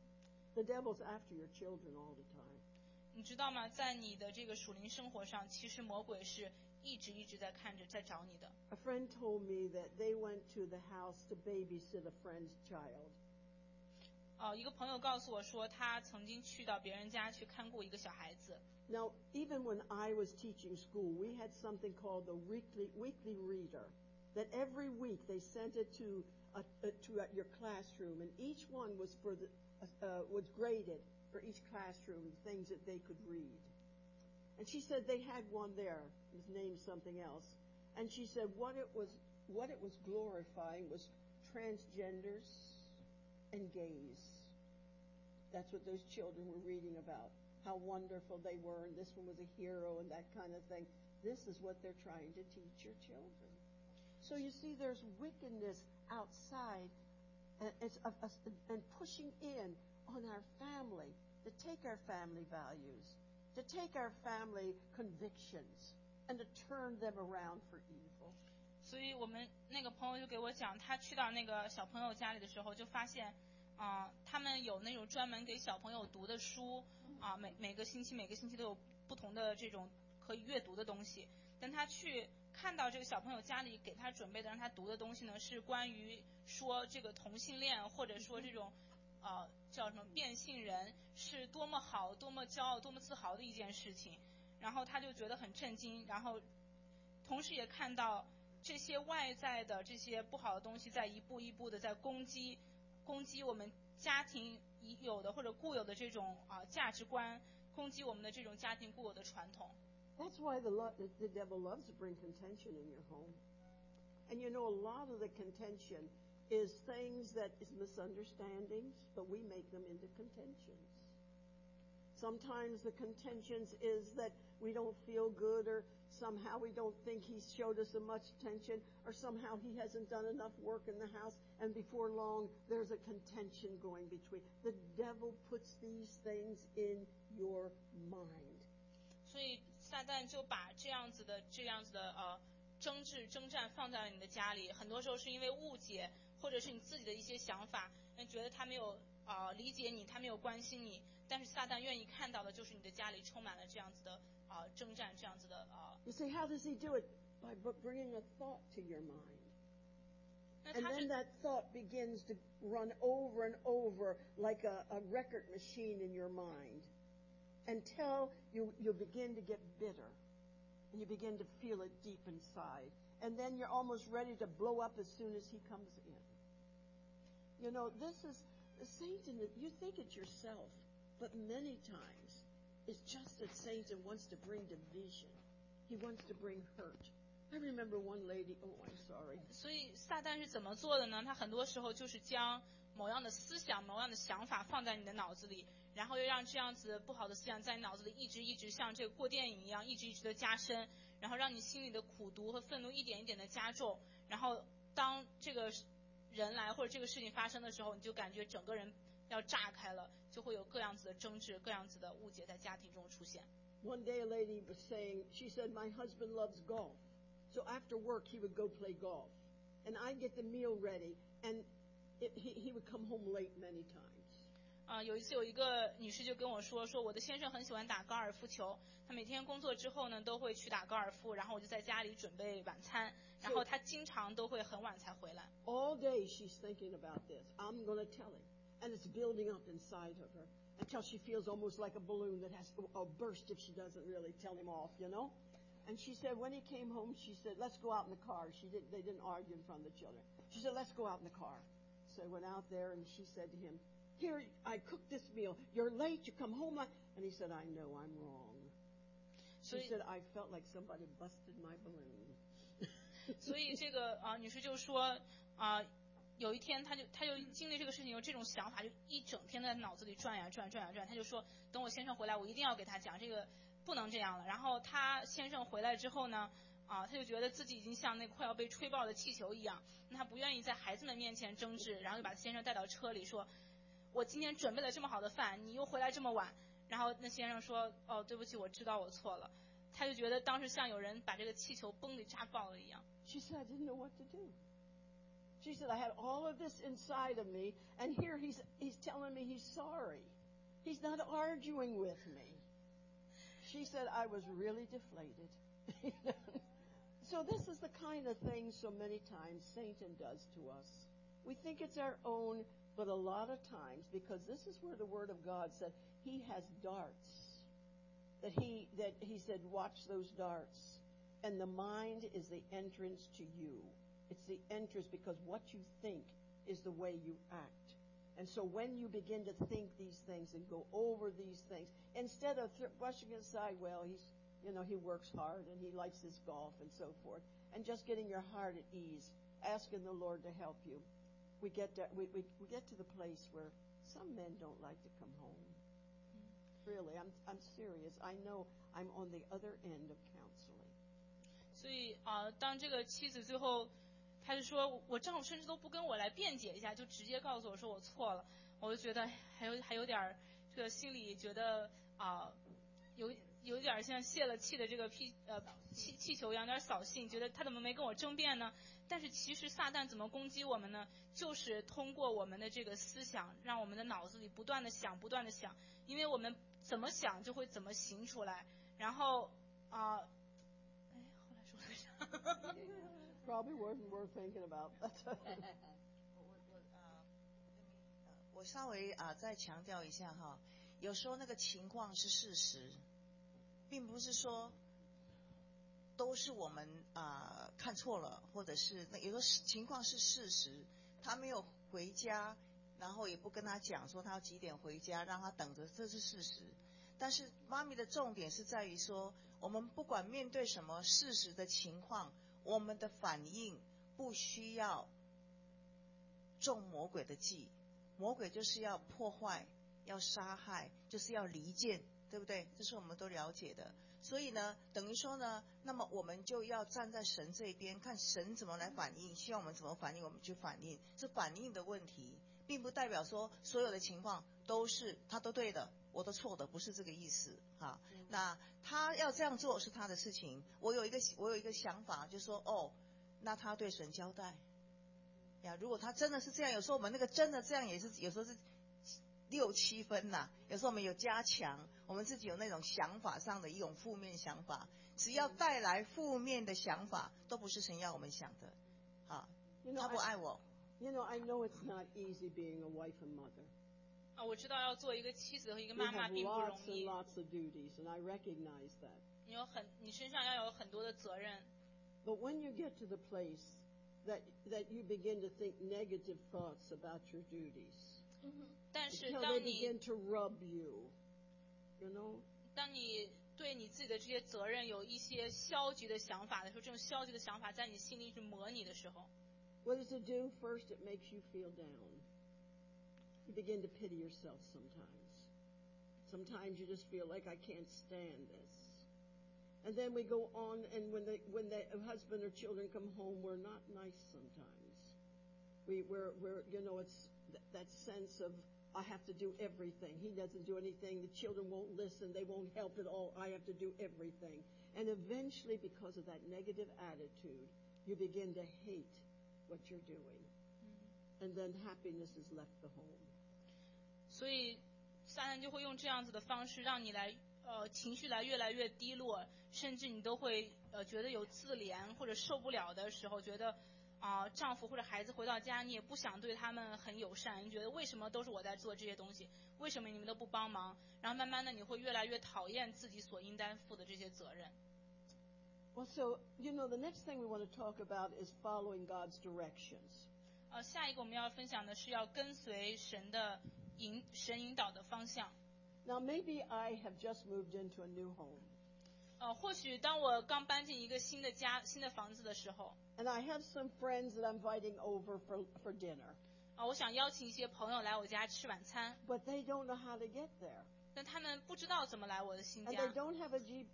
The devil's after your children all the time. 你知道吗？在你的这个属灵生活上，其实魔鬼是一直一直在看着，在找你的。 A friend told me that they went to the house to babysit a friend's child. 哦，一个朋友告诉我说，他曾经去到别人家去看顾一个小孩子。 Now, even when I was teaching school, we had something called the weekly weekly reader. That every week they sent it to a, a, to a, your classroom, and each one was for the uh, was graded for each classroom, things that they could read. And she said they had one there. It was named something else. And she said what it was what it was glorifying was transgenders and gays. That's what those children were reading about. How wonderful they were, and this one was a hero, and that kind of thing. This is what they're trying to teach your children. So you see, there's wickedness outside, and, it's a, a, and pushing in on our family to take our family values, to take our family convictions, and to turn them around for evil. 所以我们那个朋友就给我讲，他去到那个小朋友家里的时候，就发现，啊、呃，他们有那种专门给小朋友读的书，啊、呃，每每个星期每个星期都有不同的这种可以阅读的东西。但他去看到这个小朋友家里给他准备的让他读的东西呢，是关于说这个同性恋，或者说这种呃叫什么变性人是多么好、多么骄傲、多么自豪的一件事情。然后他就觉得很震惊，然后同时也看到这些外在的这些不好的东西在一步一步的在攻击攻击我们家庭已有的或者固有的这种啊、呃、价值观，攻击我们的这种家庭固有的传统。 That's why the, lo- the, the devil loves to bring contention in your home. And you know, a lot of the contention is things that is misunderstandings, but we make them into contentions. Sometimes the contentions is that we don't feel good, or somehow we don't think he showed us much attention, or somehow he hasn't done enough work in the house, and before long there's a contention going between. The devil puts these things in your mind. 所以撒旦就把这样子的这样子的呃争执征战放在了你的家里，很多时候是因为误解，或者是你自己的一些想法，你觉得他没有呃理解你，他没有关心你，但是撒旦愿意看到的就是你的家里充满了这样子的呃征战，这样子的呃。 You see, how does he do it? By bringing a thought to your mind. And then that thought begins to run over and over like a, a record machine in your mind until you, you begin to get bitter and you begin to feel it deep inside. And then you're almost ready to blow up as soon as he comes in. You know, this is Satan. You think it yourself, but many times it's just that Satan wants to bring division. He wants to bring hurt. I remember one lady. Oh, I'm sorry. 所以撒旦是怎么做的呢？他很多时候就是将某样的思想、某样的想法放在你的脑子里，然后又让这样子不好的思想在你脑子里一直一直像这个过电影一样，一直一直的加深，然后让你心里的苦毒和愤怒一点一点的加重。然后当这个人来或者这个事情发生的时候，你就感觉整个人要炸开了，就会有各样子的争执、各样子的误解在家庭中出现。 One day a lady was saying, she said, my husband loves golf. So after work he would go play golf. And I'd get the meal ready. And it, he, he would come home late many times. 啊、呃，有一次有一个女士就跟我说，说我的先生很喜欢打高尔夫球，他每天工作之后呢都会去打高尔夫，然后我就在家里准备晚餐，然后他经常都会很晚才回来。 All day she's thinking about this. I'm going to tell him. And it's building up inside of her until she feels almost like a balloon that has to uh, burst if she doesn't really tell him off, you know. And she said when he came home, she said, let's go out in the car. She did, they didn't argue in front of the children. She said, let's go out in the car. So I went out there and she said to him, here, I cooked this meal. You're late. You come home. And he said, I know I'm wrong. She said, I felt like somebody busted my balloon. 所以这个啊、呃、女士就说啊、呃，有一天她就她就经历这个事情，有这种想法，就一整天在脑子里转呀转转呀转。她就说，等我先生回来，我一定要给他讲这个不能这样了。然后她先生回来之后呢，啊，她就觉得自己已经像那快要被吹爆的气球一样，她不愿意在孩子们面前争执，然后就把先生带到车里说，我今天准备了这么好的饭，你又回来这么晚。然后那先生说，哦，对不起，我知道我错了。他就觉得当时像有人把这个气球嘣给炸爆了一样。 She said, I didn't know what to do. She said, I had all of this inside of me, and here he's he's telling me he's sorry. He's not arguing with me. She said, I was really deflated. So this is the kind of thing so many times Satan does to us. We think it's our own, but a lot of times, because this is where the Word of God said he has darts. That he that he said, watch those darts. And the mind is the entrance to you. It's the entrance because what you think is the way you act. And so when you begin to think these things and go over these things, instead of th- brushing aside, well, he's, you know, he works hard and he likes his golf and so forth, and just getting your heart at ease, asking the Lord to help you, we get to, we, we, we get to the place where some men don't like to come home. Really, I'm I'm serious. I know I'm on the other end of counseling. 所以啊、呃，当这个妻子最后，他就说，我丈夫甚至都不跟我来辩解一下，就直接告诉我说我错了，我就觉得还有还有点这个心里觉得啊、呃，有有点像泄了气的这个屁呃气气球一样，有点扫兴，觉得他怎么没跟我争辩呢？但是其实撒旦怎么攻击我们呢？就是通过我们的这个思想，让我们的脑子里不断的想，不断的想，因为我们怎么想就会怎么行出来，然后啊。呃 Probably wasn't worth thinking about. 我稍微啊再强调一下哈，有时候那个情况是事实，并不是说都是我们啊看错了，或者是那有的情况是事实，他没有回家，然后也不跟他讲说他要几点回家，让他等着，这是事实。但是妈咪的重点是在于说，我们不管面对什么事实的情况，我们的反应不需要中魔鬼的计，魔鬼就是要破坏，要杀害，就是要离间，对不对？这是我们都了解的。所以呢，等于说呢，那么我们就要站在神这边，看神怎么来反应，希望我们怎么反应，我们去反应，是反应的问题，并不代表说所有的情况都是他都对的，我都错的，不是这个意思哈。那他要这样做是他的事情，我有一个我有一个想法，就是说哦，那他对神交代呀。如果他真的是这样，有时候我们那个真的这样也是有时候是六七分呐、啊，有时候我们有加强，我们自己有那种想法上的一种负面想法，只要带来负面的想法，都不是神要我们想的。好， you know, 他不爱我。 You know, I know it's not easy being a wife and mother. 啊，我知道要做一个妻子和一个妈妈并不容易。 We have lots and lots of duties, and I recognize that. 你有很，你身上要有很多的责任。 But when you get to the place that that you begin to think negative thoughts about your duties. 但是 Until they 当你 begin to rub you, you know? 当你对你自己的这些责任有一些消极的想法的时候，这种消极的想法在你心里去磨你的时候， What does it do? First, it makes you feel down. You begin to pity yourself sometimes. Sometimes you just feel like I can't stand this. And then we go on, and when the when the husband or children come home, we're not nice sometimes. We we're we're you know it's th- that sense of I have to do everything. He doesn't do anything. The children won't listen. They won't help at all. I have to do everything. And eventually, because of that negative attitude, you begin to hate what you're doing. And then happiness has left the home. 所以撒旦就会用这样子的方式让你来呃情绪来越来越低落，甚至你都会呃觉得有自怜或者受不了的时候，觉得啊、呃、丈夫或者孩子回到家你也不想对他们很友善，你觉得为什么都是我在做这些东西，为什么你们都不帮忙，然后慢慢的你会越来越讨厌自己所应担负的这些责任。 Well, so, you know, the next thing we want to talk about is following God's directions. 呃，下一个我们要分享的是要跟随神的引神引导的方向。 Now, maybe I have just moved into a new home, 呃，或许当我刚搬进一个新的家、新的房子的时候， and I have some friends that I'm inviting over for, for dinner, 啊、我想邀请一些朋友来我家吃晚餐， but they don't know how to get there. 但他们不知道怎么来我的新 And 家 they，don't have a G,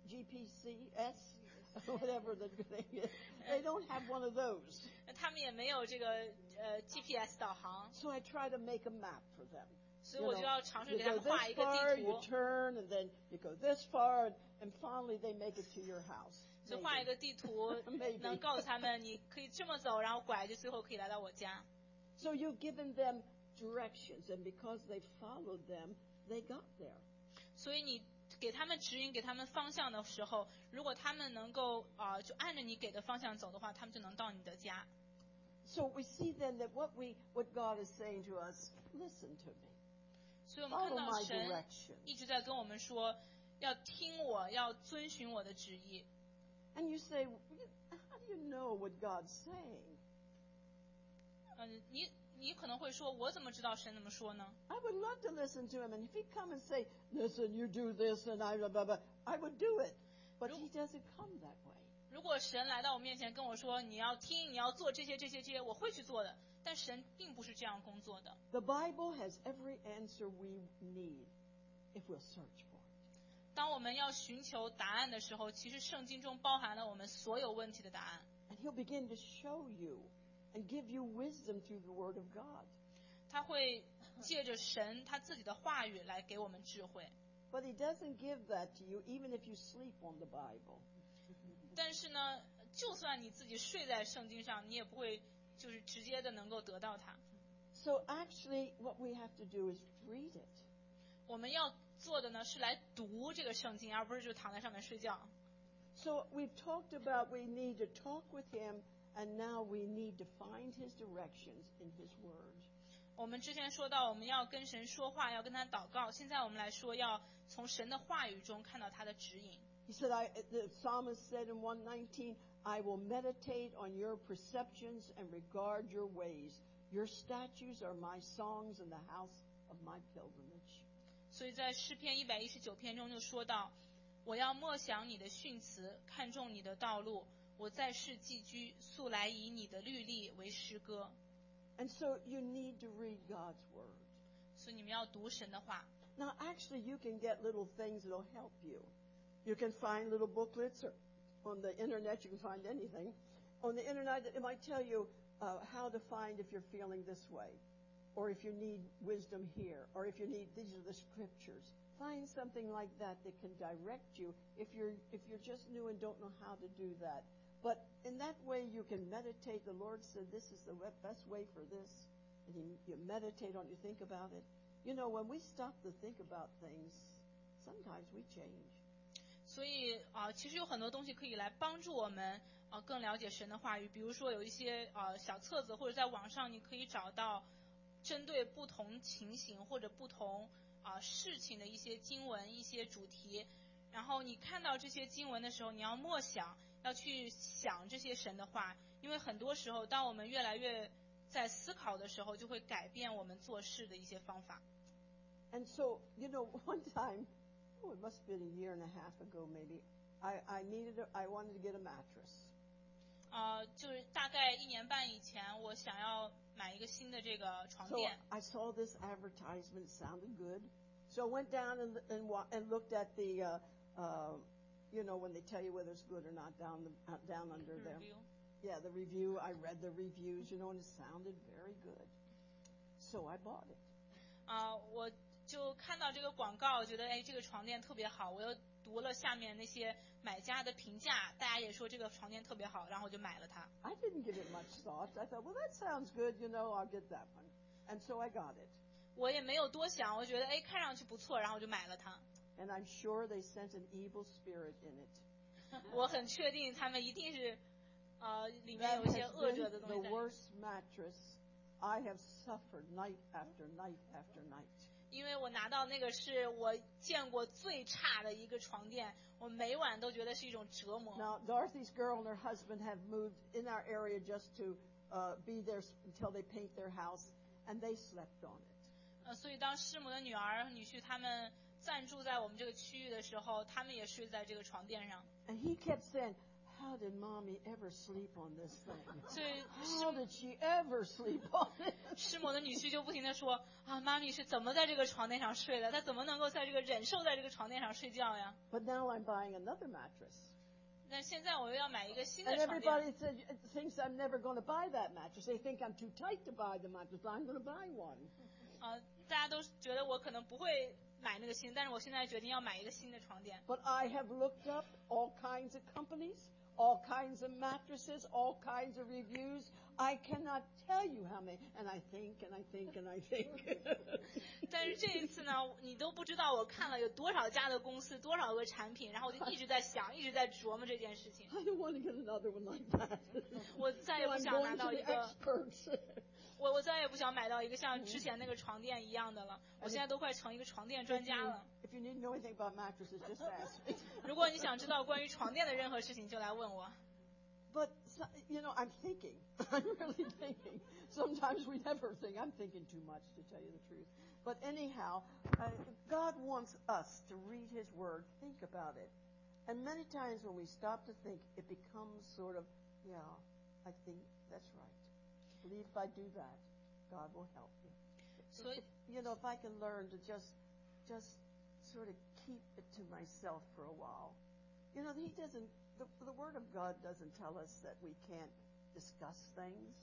GPS, whatever the thing is. They don't have one of those. 他们也没有这个呃 G P S 导航， So I try to make a map for them. 所以 You 我就 know, 要尝试 you 给他 go 们画 this 一个 far, 地 you 图， turn, and then you go this far, and finally they make it to your house. 所以画一 Maybe. 个地图 Maybe. 能告诉他们你可以这么走，然后拐就最后可以来到我家。 So you've given them directions, and because they followed them, they got there. 所以你给他们指引、给他们方向的时候，如果他们能够啊、呃就按着你给的方向走的话，他们就能到你的家。 So we see then that what we, what God is saying to us, listen to me. 所以我们看 Follow 到 my 神 direction. 一直在跟我们说，要听我，要遵循我的旨意。 And you say, how do you know what God's saying? 嗯，你你可能会说，我怎么知道神怎么说呢？ I would love to listen to him, and if he'd come and say, listen, you do this, and I blah, blah, blah, I would do it. But he doesn't come that way. 如果神来到我面前跟我说，你要听，你要做这些这些这些，我会去做的。但神并不是这样工作的。 The Bible has every answer we need if we'll search for it. 当我们要寻求答案的时候，其实圣经中包含了我们所有问题的答案。 And he'll begin to show you and give you wisdom through the Word of God. 他会借着神他自己的话语来给我们智慧。 But he doesn't give that to you even if you sleep on the Bible. 但是呢，就算你自己睡在圣经上，你也不会就是直接的能够得到它。 So actually, what we have to do is read it. 我们要做的呢是来读这个圣经，而不是就躺在上面睡觉。 So we've talked about we need to talk with him, and now we need to find his directions in his Word. 我们之前说到我们要跟神说话，要跟他祷告。现在我们来说，要从神的话语中看到他的指引。 He said, I, the psalmist said in one nineteen, I will meditate on your perceptions and regard your ways. Your statutes are my songs in the house of my pilgrimage. 所以在诗篇一百一十九篇中就说到，我要默想你的训词，看重你的道路。我在世寄居，素来以你的律例为诗歌。 And so you need to read God's Word. 所以你们要读神的话。 Now, actually, you can get little things that'll help you. You can find little booklets, or on the internet, you can find anything. On the internet, it might tell you uh, how to find if you're feeling this way, or if you need wisdom here, or if you need, these are the scriptures. Find something like that that can direct you if you're, if you're just new and don't know how to do that. But in that way, you can meditate. The Lord said this is the best way for this. And you, you meditate on it, you think about it. You know, when we stop to think about things, sometimes we change. 所以啊、呃，其实有很多东西可以来帮助我们啊、呃、更了解神的话语。比如说有一些呃小册子，或者在网上你可以找到针对不同情形或者不同啊、呃、事情的一些经文、一些主题。然后你看到这些经文的时候，你要默想， 要去想这些神的话，因为很多时候，当我们越来越在思考的时候，就会改变我们做事的一些方法。 And so, you know, one time, oh, it must have been a year and a half ago, maybe. I I needed, a, I wanted to get a mattress. 呃，就是大概一年半以前，我想要买一个新的这个床 So 垫。 I saw this advertisement, it sounded good. So I went down and and, wa- and looked at the, uh, uh, you know, when they tell you whether it's good or not down the, uh, down under there. Review. Yeah, the review. I read the reviews, you know, and it sounded very good. So I bought it. 啊、我就看到这个广告，觉得哎，这个床垫特别好。我又读了下面那些买家的评价，大家也说这个床垫特别好，然后我就买了它。 I didn't give it much thought. I thought, well, that sounds good, you know, I'll get that one. And so I got it. 我也没有多想，我觉得哎，看上去不错，然后我就买了它。 And I'm sure they sent an evil spirit in it. 我很确定他们一定是，呃，里面 That 有一些 has 恶 been 者的东 the 西在里面。 worst mattress I have suffered night after night after night. 因为我拿到那个是我见过最差的一个床垫，我每晚都觉得是一种折磨。 Now, Dorothy's girl and her husband have moved in our area just to uh, be there until they paint their house, and they slept on it. 呃，所以当师母的女儿和女婿他们暂住在我们这个区域的时候，他们也睡在这个床垫上。 And he kept saying, how did Mommy ever sleep on this thing? 所以 How did she ever sleep on it? 师母的女婿就不停的说啊，妈咪是怎么在这个床垫上睡的？他怎么能够在这个忍受在这个床垫上睡觉呀？ But now I'm buying another mattress. 那现在我又要买一个新的 And 床 everybody 垫。 said, thinks I'm never going to buy that mattress. They think I'm too tight to buy the mattress, but I'm going to buy one. 呃，大家都觉得我可能不会买那个新，但是我现在决定要买一个新的床垫。 But I have looked up all kinds of companies, all kinds of mattresses, all kinds of reviews. I cannot tell you how many. And I think, and I think, and I think. 但是这一次呢，你都不知道我看了有多少家的公司，多少个产品，然后我就一直在想，一直在琢磨这件事情。 I don't want to get another one like that. 我再 So 也不 I'm 想拿 going 到 to 一 the 个， experts. 我我再也不想买到一个像之前那个床垫一样的了。我现在都快成一个床垫专 If 家 you, 了。 if you need to know anything about mattresses, just ask me. 如果你想知道关于床垫的任何事情，就来问我。 But, so- you know, I'm thinking. I'm really thinking. Sometimes we never think. I'm thinking too much, to tell you the truth. But anyhow, uh, God wants us to read His Word, think about it. And many times when we stop to think, it becomes sort of, yeah, I think that's right. I believe if I do that, God will help me. So- If- you know, if I can learn to just, just sort of keep it to myself for a while. You know, He doesn't, the, the Word of God doesn't tell us that we can't discuss things.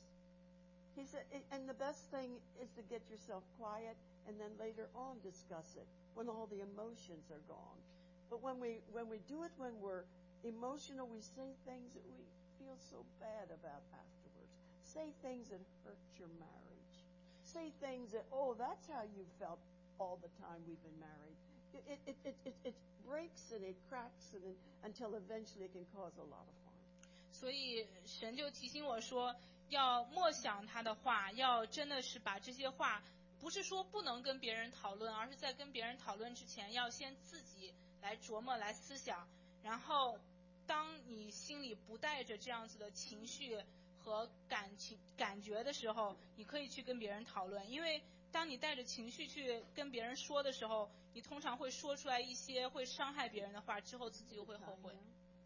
He said, and the best thing is to get yourself quiet and then later on discuss it when all the emotions are gone. But when we when we do it when we're emotional, we say things that we feel so bad about afterwards. Say things that hurt your marriage. Say things that, oh, that's how you felt all the time we've been married. It it it it, it, it breaks and it cracks and until eventually it can cause a lot of harm. 所以神就提醒我说，要默想他的话，要真的是把这些话，不是说不能跟别人讨论，而是在跟别人讨论之前，要先自己来琢磨、来思想。然后，当你心里不带着这样子的情绪和感情感觉的时候，你可以去跟别人讨论。因为当你带着情绪去跟别人说的时候，你通常会说出来一些会伤害别人的话，之后自己又会后悔。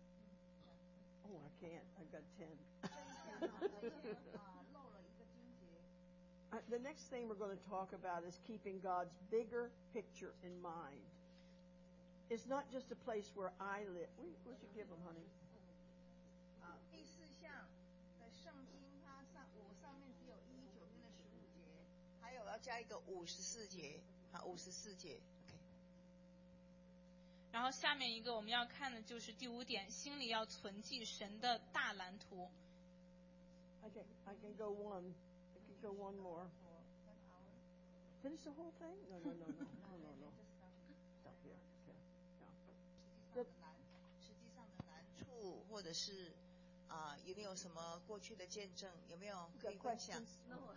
Oh, I can't. I've got ten. Uh, the next thing we're going to talk about is keeping God's bigger picture in mind. It's not just a place where I live. Where, where'd you give them, honey? 好，第四项的圣经，它上我上面只有一一九篇的十五节，还有要加一个五十四节，好，五十四节 ，OK。 然后下面一个我们要看的就是第五点，心里要存记神的大蓝图。 I can, I can go one. I can go one more. Finish the whole thing? No, no, no, no, no, no, no. Stop here. Okay. Yeah. 实际上的难处，或者是啊、有没有什么过去的见证？有没有可以分享？ No,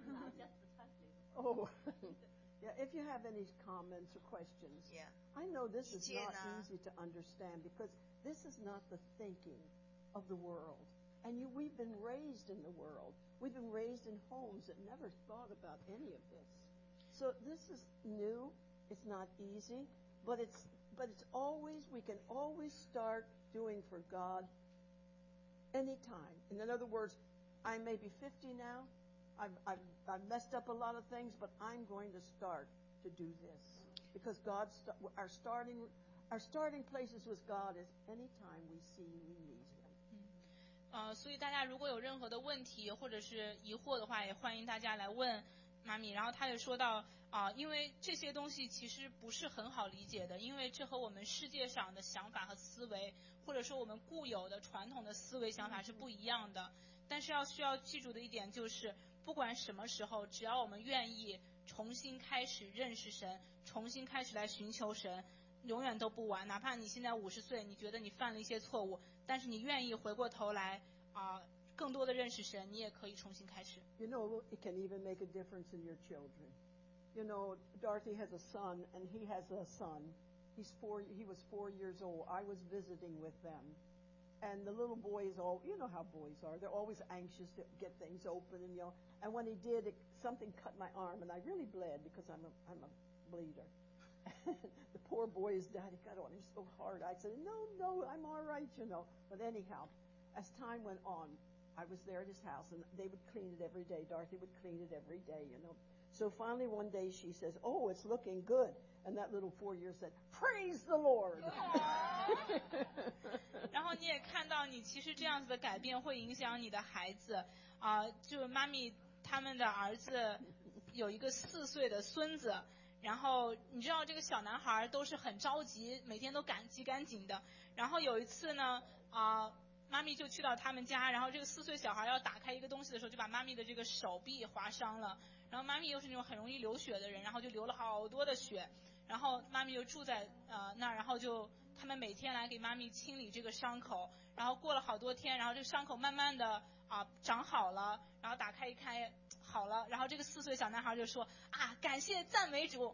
Oh, yeah. If you have any comments or questions, Yeah. I know this is not 意见啊。 easy to understand because this is not the thinking of the world. And you, we've been raised in the world. We've been raised in homes that never thought about any of this. So this is new. It's not easy, but it's but it's always, we can always start doing for God anytime. And in other words, I may be fifty now. I've, I've, I've messed up a lot of things, but I'm going to start to do this. Because God, our starting, our starting places with God is anytime we see we need Him. 呃，所以大家如果有任何的问题或者是疑惑的话，也欢迎大家来问妈咪。然后他也说到啊、呃，因为这些东西其实不是很好理解的，因为这和我们世界上的想法和思维，或者说我们固有的传统的思维想法是不一样的。但是要需要记住的一点就是，不管什么时候，只要我们愿意重新开始认识神，重新开始来寻求神，永远都不晚。哪怕你现在五十岁，你觉得你犯了一些错误，但是你愿意回过头来啊、呃，更多的认识神，你也可以重新开始。 You know, it can even make a difference in your children. You know, Dorothy has a son, and he has a son. He's four. He was four years old. I was visiting with them. And the little boy is all, you know how boys are. They're always anxious to get things open, and you know. And when he did, it, something cut my arm, and I really bled because I'm a, I'm a bleeder. The poor boy's daddy got on him so hard. I said, no, no, I'm all right, you know. But anyhow, as time went on, I was there at his house, and they would clean it every day. Dorothy would clean it every day, you know. So finally one day she says, oh, it's looking good. And that little four-year said, praise the Lord. 然后你也看到，你其实这样子的改变会影响你的孩子啊、呃。就妈咪他们的儿子有一个四岁的孙子，然后你知道这个小男孩都是很着急，每天都赶急赶紧的。然后有一次呢，啊、呃，妈咪就去到他们家，然后这个四岁小孩要打开一个东西的时候，就把妈咪的这个手臂划伤了。然后妈咪又是那种很容易流血的人，然后就流了好多的血。然后妈咪就住在呃那儿，然后就他们每天来给妈咪清理这个伤口，然后过了好多天，然后这个伤口慢慢的啊、呃、长好了，然后打开一看好了，然后这个四岁小男孩就说啊，感谢赞美主。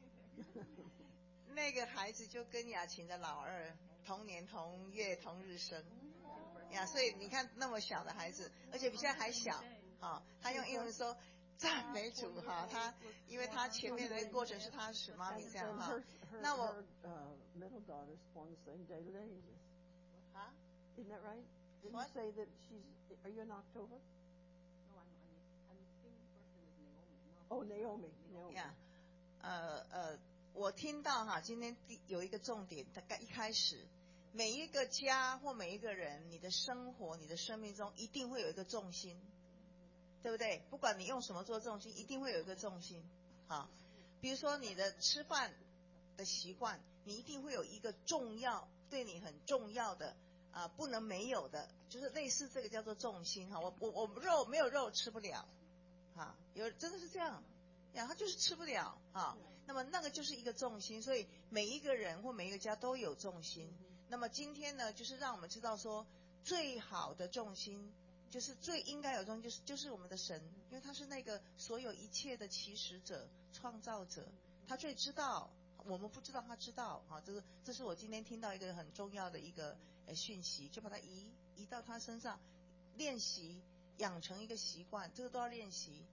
那个孩子就跟雅琴的老二同年同月同日生呀，所以你看那么小的孩子，而且比现在还小啊，他用英文说赞美主哈，他因为他前面的过程是他使妈咪这样哈。那我 middle daughter's born the same day with Angus. Huh? Isn't that right? Didn't What? you say that she's? Are you in October? No, I'm. I'm. I'm thinking birthday with Naomi. Oh, Naomi. Naomi. Yeah. 呃呃，我听到哈，今天第有一个重点，大概一开始，每一个家或每一个人，你的生活、你的生命中一定会有一个重心。对不对？不管你用什么做重心，一定会有一个重心。好，比如说你的吃饭的习惯，你一定会有一个重要、对你很重要的啊、呃，不能没有的，就是类似这个叫做重心哈。我我我肉没有肉吃不了，哈，有真的是这样呀，他就是吃不了啊。那么那个就是一个重心，所以每一个人或每一个家都有重心。那么今天呢，就是让我们知道说，最好的重心。就是最应该有重心，就是就是我们的神，因为他是那个所有一切的起始者、创造者，他最知道，我们不知道，他知道啊。这是这是我今天听到一个很重要的一个呃讯息，就把它移移到他身上，练习养成一个习惯，这个都要练习。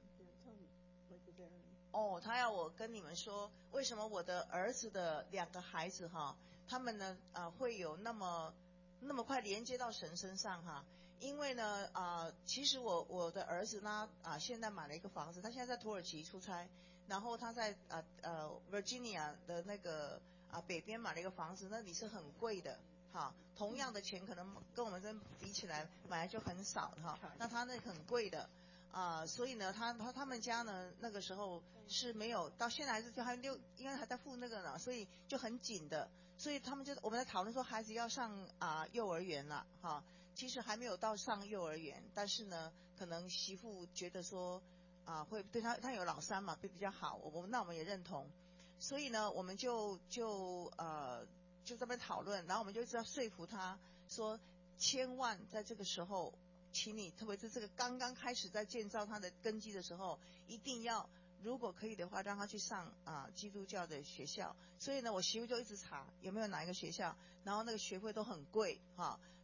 哦，他要我跟你们说，为什么我的儿子的两个孩子哈，他们呢啊、呃、会有那么那么快连接到神身上哈。因为呢，啊、呃，其实我我的儿子呢，啊、呃，现在买了一个房子，他现在在土耳其出差，然后他在啊 呃, 呃 Virginia 的那个啊、呃、北边买了一个房子，那里是很贵的，哈，同样的钱可能跟我们这比起来买来就很少哈，那他那很贵的啊、呃，所以呢，他他他们家呢那个时候是没有，到现在还是就还六，应该还在付那个呢，所以就很紧的，所以他们就我们在讨论说孩子要上啊、呃、幼儿园了哈。其实还没有到上幼儿园，但是呢，可能媳妇觉得说啊、呃，会对他他有老三嘛，会比较好。我们那我们也认同，所以呢，我们就就呃就这边讨论，然后我们就知道说服他说，千万在这个时候，请你特别是这个刚刚开始在建造他的根基的时候，一定要如果可以的话，让他去上啊、呃、基督教的学校。所以呢，我媳妇就一直查有没有哪一个学校，然后那个学费都很贵哈。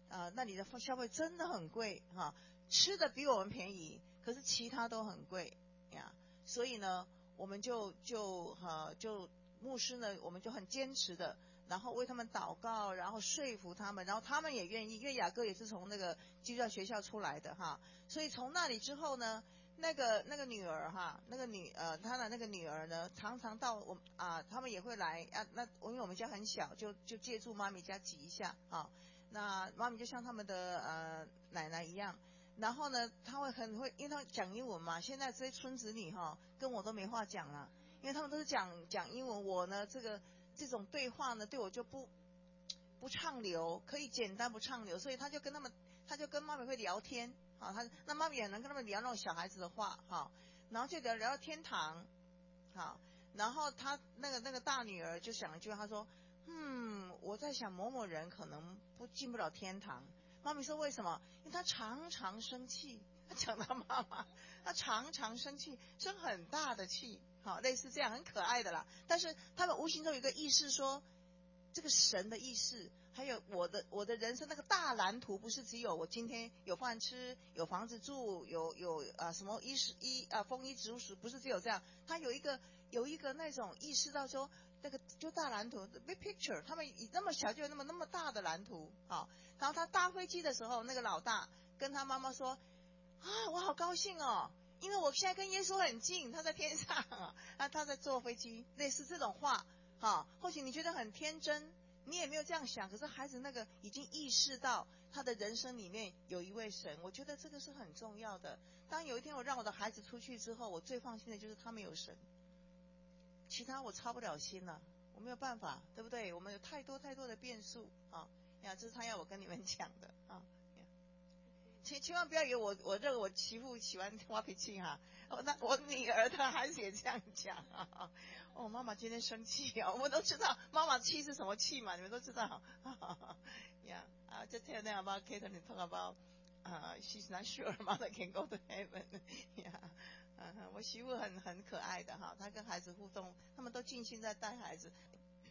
呃那里的消费真的很贵哈，吃的比我们便宜，可是其他都很贵呀。所以呢，我们就就哈就牧师呢，我们就很坚持的，然后为他们祷告，然后说服他们，然后他们也愿意，因为雅各也是从那个基督教学校出来的哈，所以从那里之后呢，那个那个女儿哈，那个女呃她的那个女儿呢，常常到我啊，他们也会来啊，那因为我们家很小，就就借住妈咪家挤一下啊，那妈咪就像他们的呃奶奶一样。然后呢，他会很会，因为他讲英文嘛。现在这些村子里哈，跟我都没话讲了，因为他们都是讲讲英文。我呢，这个这种对话呢，对我就不不畅流，可以简单不畅流，所以他就跟他们，他就跟妈咪会聊天，好，他那妈咪也能跟他们聊那种小孩子的话，好，然后就聊聊到天堂，好，然后他那个那个大女儿就想一句，他说，嗯，我在想某某人可能不进不了天堂。妈咪说为什么？因为他常常生气，他讲他妈妈，他常常生气，生很大的气，好，类似这样很可爱的啦。但是他们无形中有一个意识说，这个神的意识，还有我的我的人生那个大蓝图，不是只有我今天有饭吃，有房子住，有有啊什么衣食衣啊丰衣足食，不是只有这样，他有一个有一个那种意识到说。那个就大蓝图 ，big picture， 他们那么小就有那么那么大的蓝图，好，然后他搭飞机的时候，那个老大跟他妈妈说，啊，我好高兴哦，因为我现在跟耶稣很近，他在天上啊，他在坐飞机，类似这种话，好，或许你觉得很天真，你也没有这样想，可是孩子那个已经意识到他的人生里面有一位神，我觉得这个是很重要的。当有一天我让我的孩子出去之后，我最放心的就是他们有神。其他我操不了心了，我没有办法，对不对？我们有太多太多的变数啊！呀，这是他要我跟你们讲的啊！千千万不要以为我我认为我媳妇喜欢发脾气哈、啊，哦，那我女儿她还是也这样讲啊！哦，妈妈今天生气啊！我们都知道妈妈气是什么气嘛，你们都知道。呀啊，就 tell them about Kate and talk about 啊、uh, ，she's not sure mother can go to heaven 呀。嗯，我媳妇很很可爱的哈，她跟孩子互动，他们都尽心在带孩子。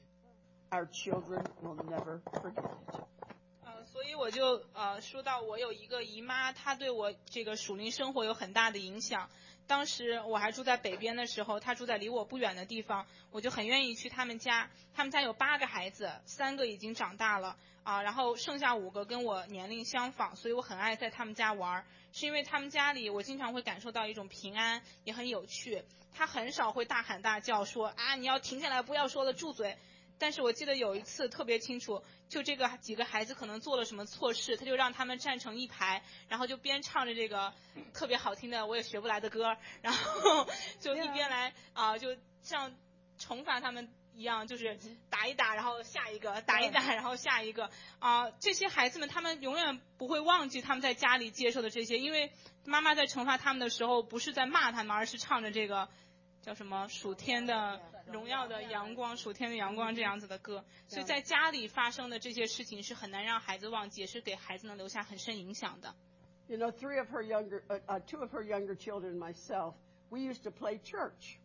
Our children will never forget it. 呃，所以我就呃说到我有一个姨妈，她对我这个属灵生活有很大的影响。当时我还住在北边的时候，她住在离我不远的地方，我就很愿意去他们家。他们家有八个孩子，三个已经长大了啊，然后剩下五个跟我年龄相仿，所以我很爱在他们家玩。是因为他们家里我经常会感受到一种平安，也很有趣。他很少会大喊大叫说啊你要停下来不要说了住嘴。但是我记得有一次特别清楚，就这个几个孩子可能做了什么错事，他就让他们站成一排，然后就边唱着这个特别好听的我也学不来的歌，然后就一边来啊、呃，就像惩罚他们一样，就是打一打然后下一个，打一打然后下一个啊、呃，这些孩子们他们永远不会忘记他们在家里接受的这些，因为妈妈在惩罚他们的时候不是在骂他们，而是唱着这个叫什么属天的荣耀的阳光，属天的阳光这样子的歌，所以在家里发生的这些事情是很难让孩子忘记，也是给孩子能留下很深影响的。 You know, three of her younger, uh, uh, two of her younger children and myself, we used to play church.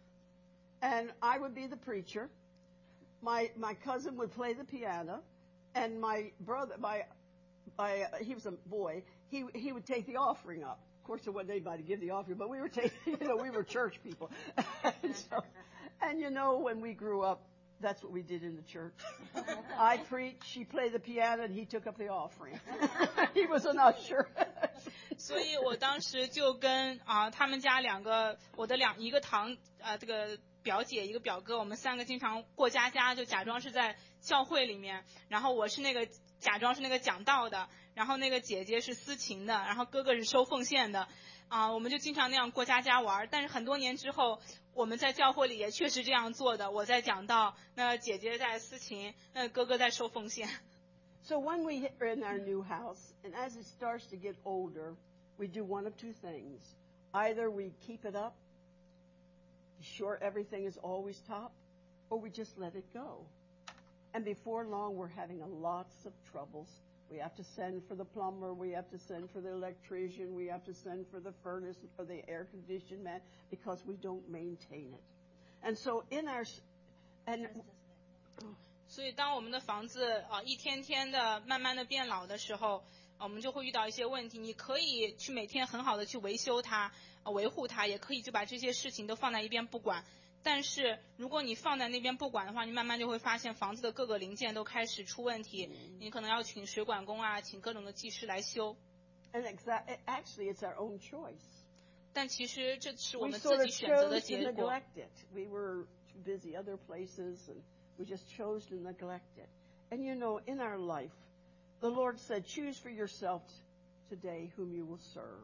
And I would be the preacher. My my cousin would play the piano, and my brother, my, my uh, he was a boy. He he would take the offering up. Of course, there wasn't anybody to give the offering, but we were taking, you know, we were church people. and, so, and you know, when we grew up, that's what we did in the church. I preached, she played the piano, and he took up the offering. He was an usher. 所以我当时就跟啊、呃、他们家两个我的两一个堂啊、呃、这个表姐一个表哥，我们三个经常过家家，就假装是在教会里面，然后我是那个假装是那个讲道的，然后那个姐姐是司琴的，然后哥哥是收奉献的啊、呃，我们就经常那样过家家玩。但是很多年之后，我们在教会里也确实这样做的，我在讲道，那姐姐在司琴，那哥哥在收奉献。 So when we are in our new house, and as it starts to get older, we do one of two things. Either we keep it up, be sure everything is always top, or we just let it go. And before long, we're having lots of troubles. We have to send for the plumber, we have to send for the electrician, we have to send for the furnace or the air conditioning man, because we don't maintain it. And so in our... and 所以当我们的房子啊、呃、一天天的慢慢的变老的时候，呃、我们就会遇到一些问题。你可以去每天很好的去维修它、呃、维护它，也可以就把这些事情都放在一边不管。但是如果你放在那边不管的话，你慢慢就会发现房子的各个零件都开始出问题，你可能要请水管工啊，请各种的技师来修。 And exa- actually, it's our own choice. 但其实这是我 We 们 sort 自 of 己选择的 chose to 结果。 neglect it. We were too busy other places, and we just chose to neglect it. And you know, in our life, the Lord said, choose for yourself today whom you will serve.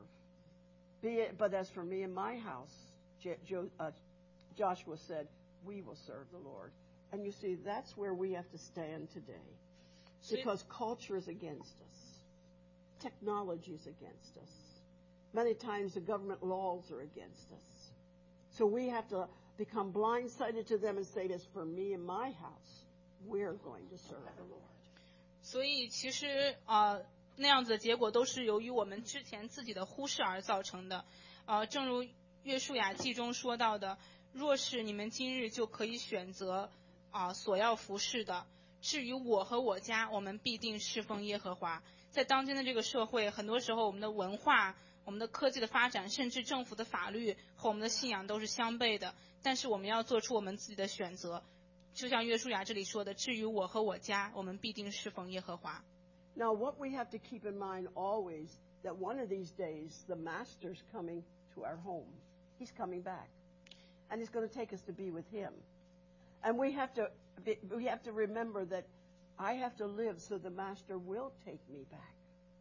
Be it, but as for me and my house, Je- Jo- uh, Joshua said, we will serve the Lord. And you see, that's where we have to stand today. Because culture is against us. Technology is against us. Many times the government laws are against us. So we have to become blindsided to them and say, as for me and my house, we're going to serve the Lord. 所以其实呃那样子的结果都是由于我们之前自己的忽视而造成的。呃，正如约书亚记中说到的，若是你们今日就可以选择啊、呃、所要服侍的，至于我和我家，我们必定侍奉耶和华。在当今的这个社会，很多时候我们的文化、我们的科技的发展，甚至政府的法律和我们的信仰都是相悖的，但是我们要做出我们自己的选择。就像约书亚这里说的，至于我和我家，我们必定侍奉耶和华。 Now, what we have to keep in mind always, that one of these days, the Master's coming to our home. He's coming back. And he's going to take us to be with him. And we have to, we have to remember that I have to live so the Master will take me back.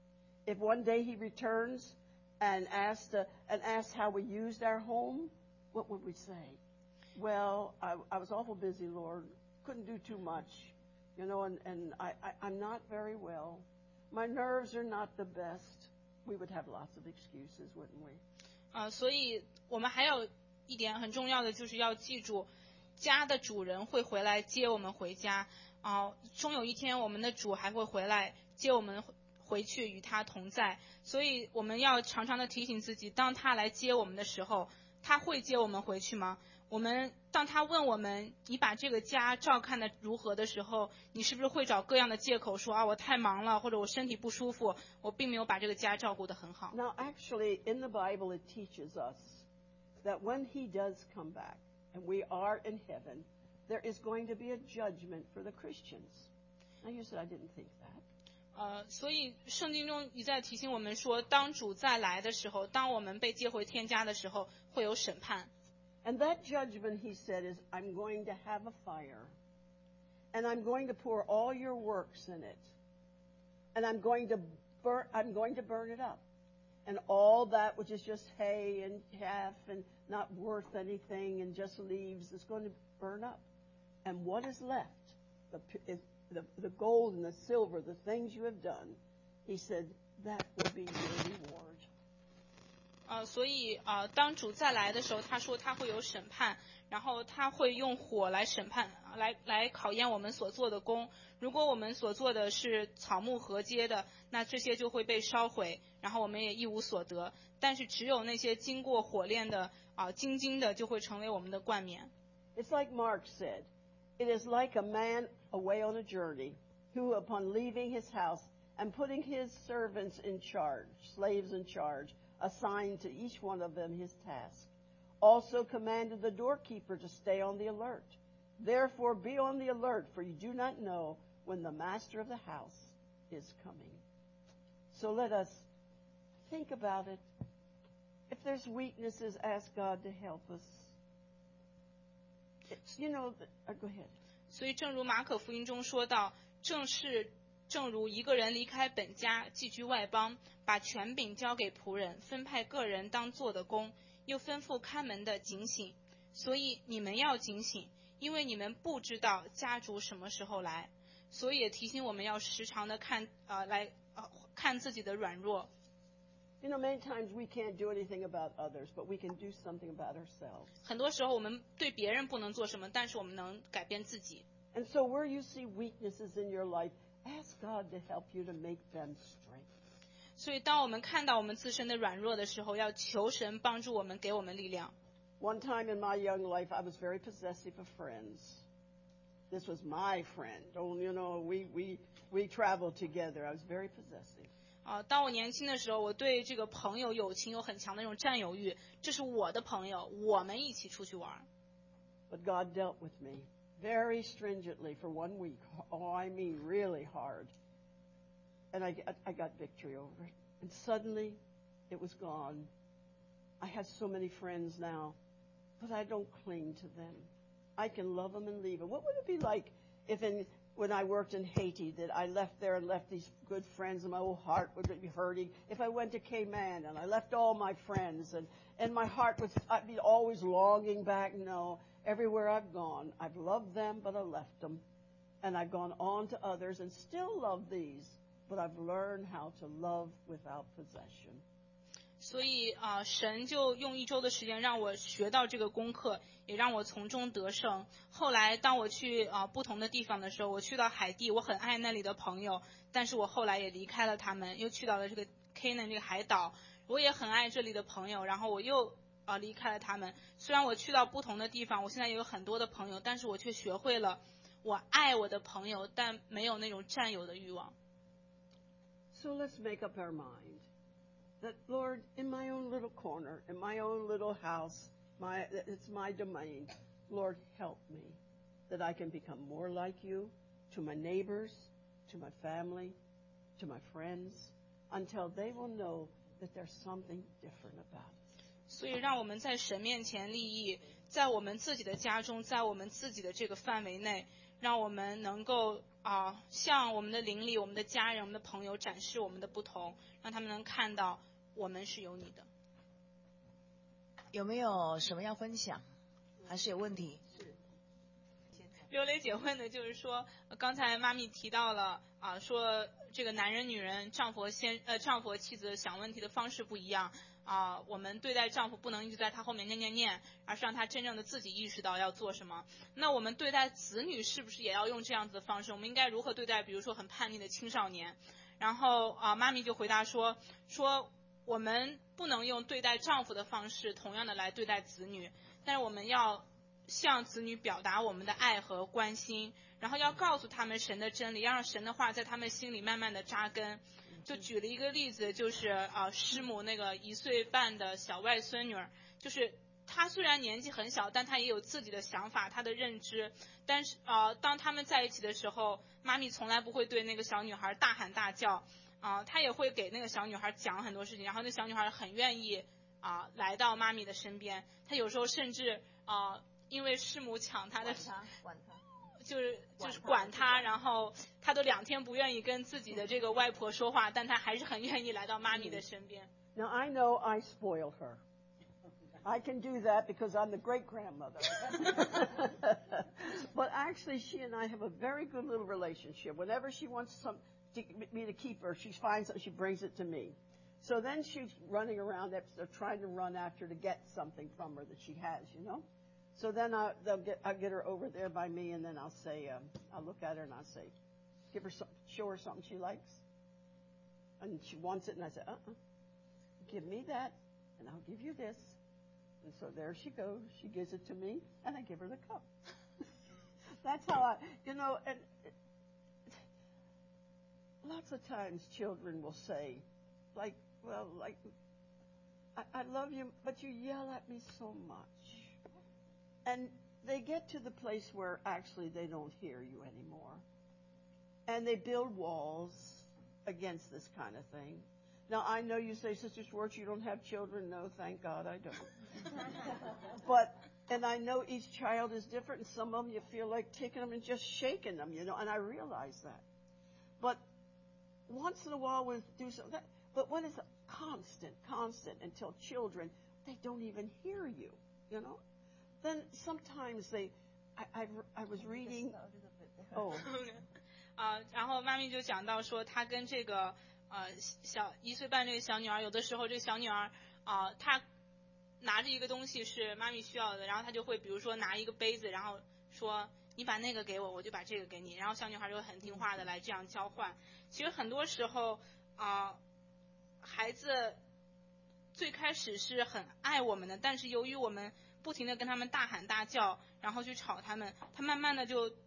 If one day he returns and asks, uh, and asks how we used our home, what would we say? Well, I, I was awful busy, Lord. Couldn't do too much. You know, and, and I, I, I'm not very well. My nerves are not the best. We would have lots of excuses, wouldn't we? 啊、呃，所以我们还有一点很重要的，就是要记住，家的主人会回来接我们回家啊、呃，终有一天我们的主还会回来接我们回去与他同在。所以我们要常常的提醒自己，当他来接我们的时候，他会接我们回去吗？我们当他问我们你把这个家照看的如何的时候，你是不是会找各样的借口说啊我太忙了，或者我身体不舒服，我并没有把这个家照顾得很好。 Now, actually, in the Bible, it teaches us that when he does come back and we are in heaven, there is going to be a judgment for the Christians. Now, you said I didn't think that. 呃，所以圣经中一再提醒我们说，当主再来的时候，当我们被接回天家的时候，会有审判。 And that judgment, he said, is I'm going to have a fire, and I'm going to pour all your works in it, and I'm going to burn, I'm going to burn it up, and all that which is just hay and chaff and not worth anything and just leaves is going to burn up, and what is left, the is the, the gold and the silver, the things you have done, he said, that will be your reward. 呃，所以呃，当主再来的时候，他说他会有审判，然后他会用火来审判，来来考验我们所做的工。如果我们所做的是草木禾秸的，那这些就会被烧毁，然后我们也一无所得。但是只有那些经过火炼的啊、呃、精金的，就会成为我们的冠冕。 It's like Mark said, it is like a man away on a journey who, upon leaving his house and putting his servants in charge, slaves in charge, assigned to each one of them his task, also commanded the doorkeeper to stay on the alert. Therefore be on the alert, for you do not know when the master of the house is coming. So let us think about it. If there's weaknesses, ask God to help us. It's, you know, uh, go ahead. 所以正如马可福音中说到，正是正如一个人离开本家，寄居外邦，把权柄交给仆人，分派个人当做的工，又吩咐看门的警醒。所以你们要警醒，因为你们不知道家主什么时候来。所以也提醒我们要时常的看呃来呃看自己的软弱。 You know, many times we can't do anything about others, but we can do something about ourselves. 很多时候我们对别人不能做什么，但是我们能改变自己。 And so where you see weaknesses in your life, ask God to help you to make them strength. 所以当我们看到我们自身的软弱的时候，要求神帮助我们，给我们力量。 One time in my young life, I was very possessive of friends. this was my friend. Oh, you know, we, we, we traveled together. I was very possessive. 啊、呃，当我年轻的时候，我对这个朋友友情有很强的那种占有欲，这是我的朋友，我们一起出去玩。 But God dealt with me very stringently for one week. Oh, I mean, really hard. And I, I got victory over it. And suddenly, it was gone. I have so many friends now, but I don't cling to them. I can love them and leave them. What would it be like if in, when I worked in Haiti that I left there and left these good friends and my whole heart would be hurting? If I went to Cayman and I left all my friends and, and my heart was, I'd be always longing back. No, everywhere I've gone, I've loved them, but I left them. And I've gone on to others and still love these, but I've learned how to love without possession. 所以啊、呃，神就用一周的时间让我学到这个功课，也让我从中得胜。后来当我去啊、呃、不同的地方的时候，我去到海地，我很爱那里的朋友，但是我后来也离开了他们，又去到了这个 Canaan 这个海岛，我也很爱这里的朋友，然后我又啊、呃、离开了他们。虽然我去到不同的地方，我现在也有很多的朋友，但是我却学会了我爱我的朋友，但没有那种占有的欲望。 So let's make up our mind that, Lord, in my own little corner, in my own little house, my, it's my domain. Lord, help me that I can become more like you to my neighbors, to my family, to my friends, until they will know that there's something different about it. 所以让我们在神面前立意，在我们自己的家中，在我们自己的这个范围内，让我们能够啊、呃，向我们的邻里、我们的家人、我们的朋友展示我们的不同，让他们能看到我们是有你的。 有没有什么要分享？还是有问题？ 刘雷姐问的就是说，刚才妈咪提到了啊、呃，说这个男人、女人、丈夫和先呃丈夫和妻子想问题的方式不一样啊、呃，我们对待丈夫不能一直在他后面念念念，而是让他真正的自己意识到要做什么。那我们对待子女是不是也要用这样子的方式？我们应该如何对待，比如说很叛逆的青少年？然后啊、呃，妈咪就回答说说我们不能用对待丈夫的方式同样的来对待子女，但是我们要向子女表达我们的爱和关心，然后要告诉他们神的真理，要让神的话在他们心里慢慢的扎根。就举了一个例子，就是啊、呃、师母那个一岁半的小外孙女儿，就是她虽然年纪很小，但她也有自己的想法，她的认知。但是啊、呃，当他们在一起的时候，妈咪从来不会对那个小女孩大喊大叫啊、呃，她也会给那个小女孩讲很多事情，然后那小女孩很愿意啊、呃、来到妈咪的身边。她有时候甚至啊。呃因为师母抢他的， 管他， 就是就是管他，然后他都两天不愿意跟自己的这个外婆说话，但他还是很愿意来到妈咪的身边。 Now I know I spoil her. I can do that because I'm the great grandmother. But actually, she and I have a very good little relationship. Whenever she wants some to, me to keep her, she finds something, she brings it to me. So then she's running around, they're trying to run after to get something from her that she has, you know. So then I, they'll get, I'll get her over there by me, and then I'll say, um, I'll look at her and I'll say, give her some, show her something she likes. And she wants it, and I say, uh-uh, give me that, and I'll give you this. And so there she goes. She gives it to me, and I give her the cup. That's how I, you know, and it, lots of times children will say, like, well, like, I, I love you, but you yell at me so much. And they get to the place where actually they don't hear you anymore. And they build walls against this kind of thing. Now, I know you say, Sister Schwartz, you don't have children. No, thank God I don't. But, and I know each child is different, and some of them you feel like taking them and just shaking them, you know, and I realize that. But once in a while we'll do something. But when it's constant, constant, until children, they don't even hear you, you know? Then sometimes they, I, I, I was reading, oh. 啊、呃，然后妈咪就讲到说，她跟这个呃小一岁半这个小女儿，有的时候这个小女儿啊、呃，她拿着一个东西是妈咪需要的，然后她就会比如说拿一个杯子，然后说你把那个给我，我就把这个给你，然后小女孩就很听话的来这样交换。其实很多时候啊、呃，孩子最开始是很爱我们的，但是由于我们不停的跟他们大喊大叫，然后去吵他们，他慢慢的就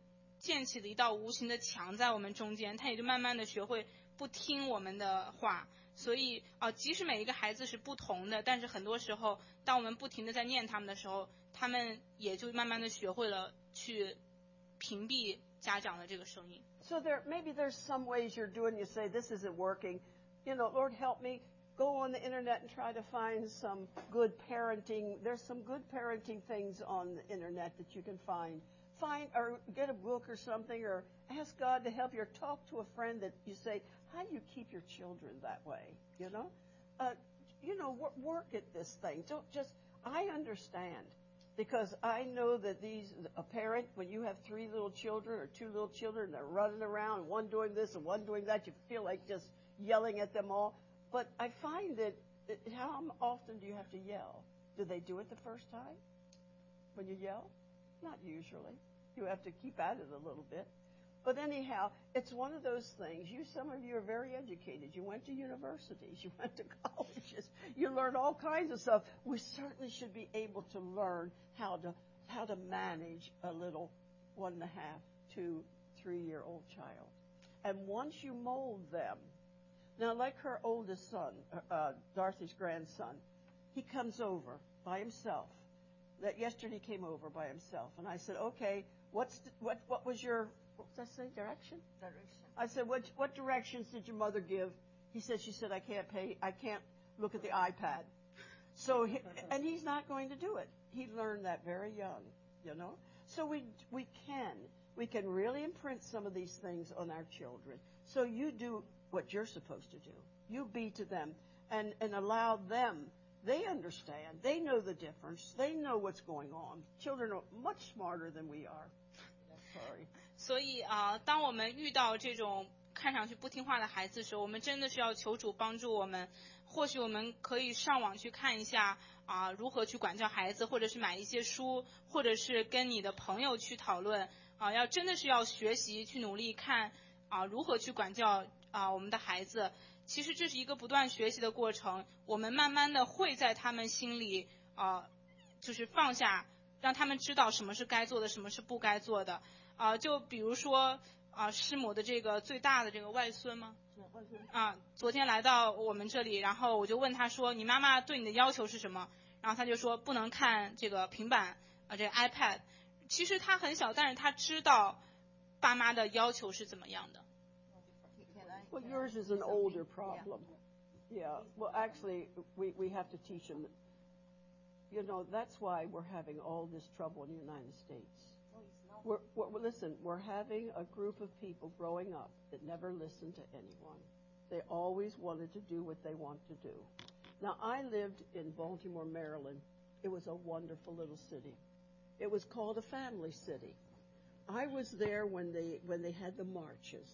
建起了一道无形的墙在我们中间，他也就慢慢的学会不听我们的话。所以啊、呃，即使每一个孩子是不同的，但是很多时候，当我们不停的在念他们的时候，他们也就慢慢的学会了去屏蔽家长的这个声音。 So there, maybe there's some ways you're doing, you say, this isn't working. You know, Lord help me, go on the internet and try to find some good parenting. There's some good parenting things on the internet that you can find. Find or get a book or something, or ask God to help you, or talk to a friend that you say, how do you keep your children that way? You know, uh, you know, work, work at this thing. Don't just, I understand, because I know that these, a parent, when you have three little children or two little children, they're running around, one doing this and one doing that, you feel like just yelling at them all. But I find that, that how often do you have to yell? Do they do it the first time when you yell? Not usually. You have to keep at it a little bit. But anyhow, it's one of those things. You, some of you are very educated. You went to universities. You went to colleges. You learned all kinds of stuff. We certainly should be able to learn how to how to manage a little one and a half, two, three-year-old child. And once you mold them, now like her oldest son, uh, Dorothy's grandson, he comes over by himself. That yesterday he came over by himself, and I said, okay, what's the, what what was your what was I say direction? Direction. I said, what what directions did your mother give? He said, she said, I can't pay, I can't look at the iPad. So, he, and he's not going to do it. He learned that very young, you know. So we we can we can really imprint some of these things on our children. So you do what you're supposed to do. You be to them and and allow them. They understand. They know the difference. They know what's going on. Children are much smarter than we are. Sorry. 所以啊、呃，当我们遇到这种看上去不听话的孩子的时候，我们真的是要求主帮助我们。或许我们可以上网去看一下啊、呃，如何去管教孩子，或者是买一些书，或者是跟你的朋友去讨论啊、呃，要真的是要学习去努力看啊、呃，如何去管教啊、呃、我们的孩子。其实这是一个不断学习的过程，我们慢慢的会在他们心里啊、呃，就是放下，让他们知道什么是该做的，什么是不该做的啊、呃。就比如说啊、呃，师母的这个最大的这个外孙吗？啊，昨天来到我们这里，然后我就问他说：“你妈妈对你的要求是什么？”然后他就说：“不能看这个平板啊，这个 iPad。”其实他很小，但是他知道爸妈的要求是怎么样的。 Well, yours is an older problem. Yeah. Well, actually, we, we have to teach them. You know, that's why we're having all this trouble in the United States. We're, we're, listen, we're having a group of people growing up that never listened to anyone. They always wanted to do what they want to do. Now, I lived in Baltimore, Maryland. It was a wonderful little city. It was called a family city. I was there when they when they had the marches.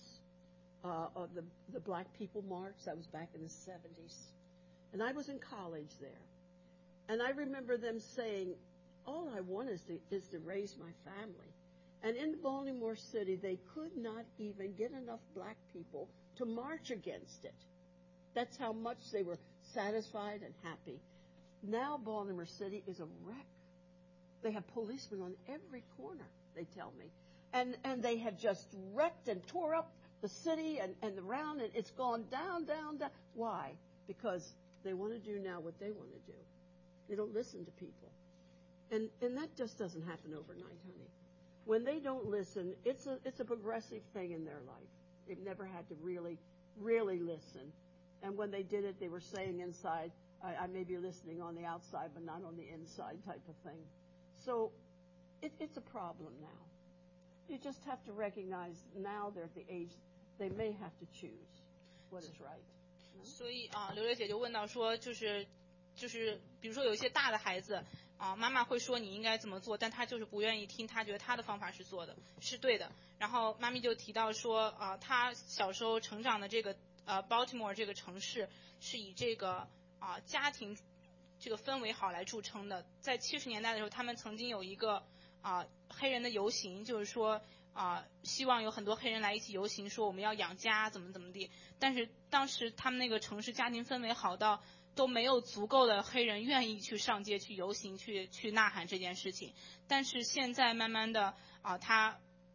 Uh, of the, the Black People March. That was back in the seventies. And I was in college there. And I remember them saying, all I want is to, is to raise my family. And in Baltimore City, they could not even get enough black people to march against it. That's how much they were satisfied and happy. Now Baltimore City is a wreck. They have policemen on every corner, they tell me. And, and they have just wrecked and tore up the city and, and around, and it's gone down, down, down. Why? Because they want to do now what they want to do. They don't listen to people. And and that just doesn't happen overnight, honey. When they don't listen, it's a it's a progressive thing in their life. They've never had to really, really listen. And when they did it, they were saying inside, I, I may be listening on the outside, but not on the inside type of thing. So it, it's a problem now. You just have to recognize now they're at the age they may have to choose what is right. 所以啊，刘月姐就问到说，就是就是，比如说有一些大的孩子啊，妈妈会说你应该怎么做，但他就是不愿意听，他觉得他的方法是做的是对的。然后妈咪就提到说啊，他小时候成长的这个呃 Baltimore 这个城市是以这个啊家庭这个氛围好来著称的。在七十年代的时候，他们曾经有一个啊黑人的游行，就是说啊希望有很多黑人来一起游行，说我们要养家怎么怎么地。但是当时他们那个城市家庭氛围好到都没有足够的黑人愿意去上街去游行去去呐喊这件事情。但是现在慢慢的啊他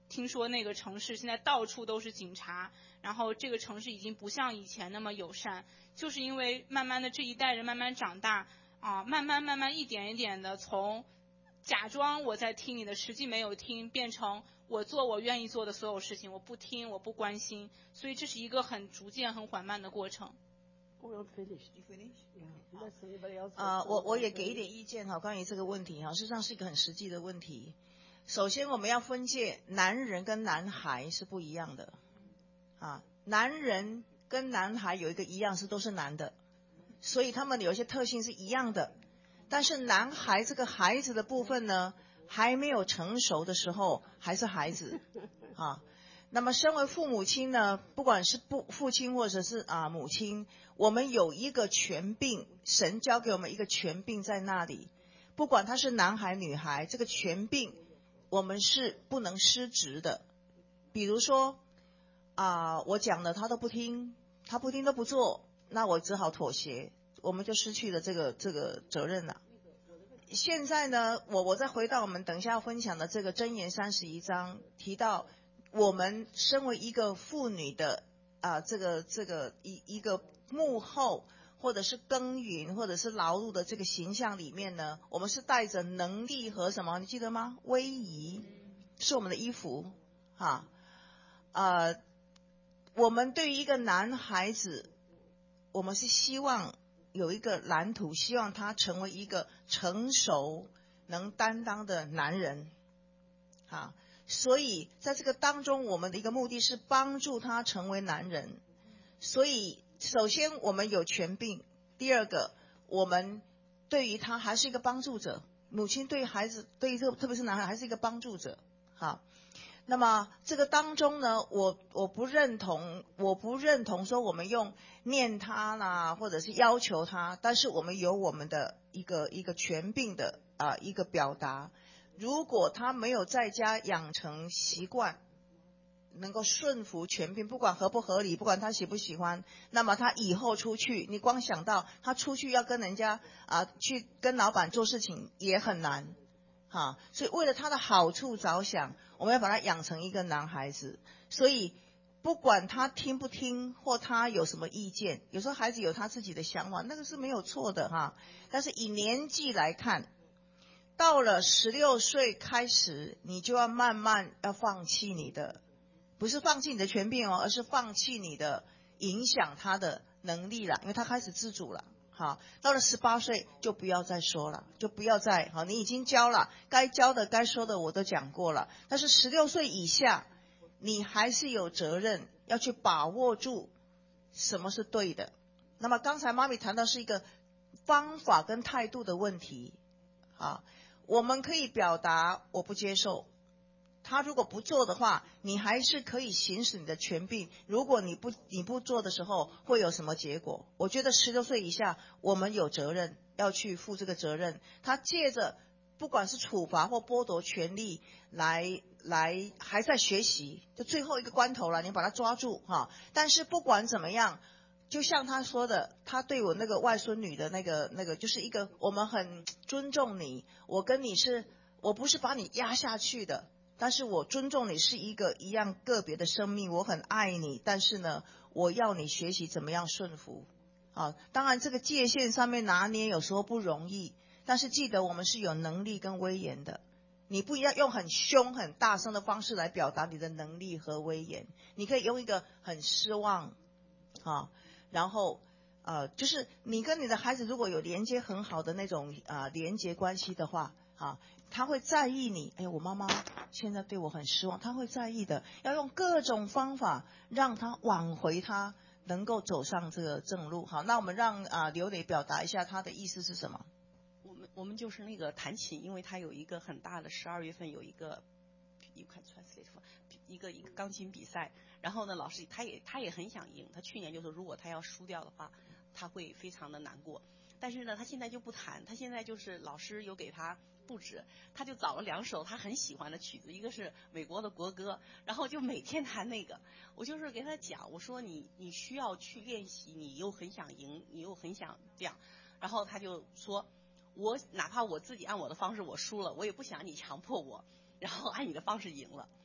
听说那个城市现在到处都是警察，然后这个城市已经不像以前那么友善，就是因为慢慢的这一代人慢慢长大啊，慢慢慢慢一点一点的从假装我在听你的，实际没有听，变成我做我愿意做的所有事情，我不听，我不关心，所以这是一个很逐渐很缓慢的过程。 Well finished. You finish? Yeah. Unless anybody else. 啊、 has 我我也 something. 给一点意见哈，关于这个问题哈，事实上是一个很实际的问题。首先我们要分界男人跟男孩是不一样的啊，男人跟男孩有一个一样是都是男的，所以他们有一些特性是一样的，但是男孩这个孩子的部分呢，还没有成熟的时候还是孩子啊。那么身为父母亲呢，不管是父父亲或者是啊母亲，我们有一个权柄，神交给我们一个权柄在那里，不管他是男孩女孩，这个权柄我们是不能失职的。比如说啊、我讲了他都不听，他不听都不做，那我只好妥协，我们就失去了这个这个责任了。现在呢，我我再回到我们等一下要分享的这个箴言三十一章，提到我们身为一个妇女的啊、这个这个一一个幕后或者是耕耘或者是劳碌的这个形象里面呢，我们是带着能力和什么？你记得吗？威仪是我们的衣服啊。呃，我们对于一个男孩子，我们是希望有一个蓝图，希望他成为一个成熟能担当的男人啊。所以在这个当中，我们的一个目的是帮助他成为男人。所以首先我们有权柄，第二个我们对于他还是一个帮助者，母亲对孩子，对于这特别是男孩还是一个帮助者。好，那么这个当中呢，我我不认同，我不认同说我们用念他啦，或者是要求他，但是我们有我们的一个一个权柄的啊、呃、一个表达。如果他没有在家养成习惯，能够顺服权柄，不管合不合理，不管他喜不喜欢，那么他以后出去，你光想到他出去要跟人家啊、呃、去跟老板做事情也很难哈。所以为了他的好处着想，我们要把他养成一个男孩子。所以不管他听不听或他有什么意见，有时候孩子有他自己的想法，那个是没有错的哈。但是以年纪来看，到了十六岁开始，你就要慢慢要放弃你的，不是放弃你的权柄哦，而是放弃你的影响他的能力了，因为他开始自主了。好，到了十八岁就不要再说了，就不要再好，你已经教了，该教的该说的我都讲过了。但是十六岁以下，你还是有责任要去把握住什么是对的。那么刚才妈咪谈到是一个方法跟态度的问题啊，我们可以表达我不接受，他如果不做的话，你还是可以行使你的权柄。如果你不你不做的时候，会有什么结果？我觉得十六岁以下，我们有责任要去负这个责任。他借着不管是处罚或剥夺权利来来还在学习，就最后一个关头了，你把他抓住哈。但是不管怎么样，就像他说的，他对我那个外孙女的那个那个，就是一个我们很尊重你，我跟你是，我不是把你压下去的。但是我尊重你是一个一样个别的生命，我很爱你，但是呢，我要你学习怎么样顺服啊。当然这个界限上面拿捏有时候不容易，但是记得我们是有能力跟威严的，你不要用很凶很大声的方式来表达你的能力和威严，你可以用一个很失望啊，然后呃，就是你跟你的孩子如果有连接很好的那种啊、呃、连接关系的话啊，他会在意你，哎，我妈妈现在对我很失望，他会在意的，要用各种方法让他挽回他能够走上这个正路。好，那我们让啊、呃、刘磊表达一下他的意思是什么。 我们我们就是那个弹琴，因为他有一个很大的十二月份有一个，you can translate for 一个一个钢琴比赛，然后呢，老师他也他也很想赢，他去年就说如果他要输掉的话，他会非常的难过。但是呢，他现在就不弹，他现在就是老师有给他布置，他就找了两首他很喜欢的曲子，一个是美国的国歌，然后就每天弹那个。我就是给他讲，我说你你需要去练习，你又很想赢，你又很想这样，然后他就说，我哪怕我自己按我的方式我输了，我也不想你强迫我，然后按你的方式赢了。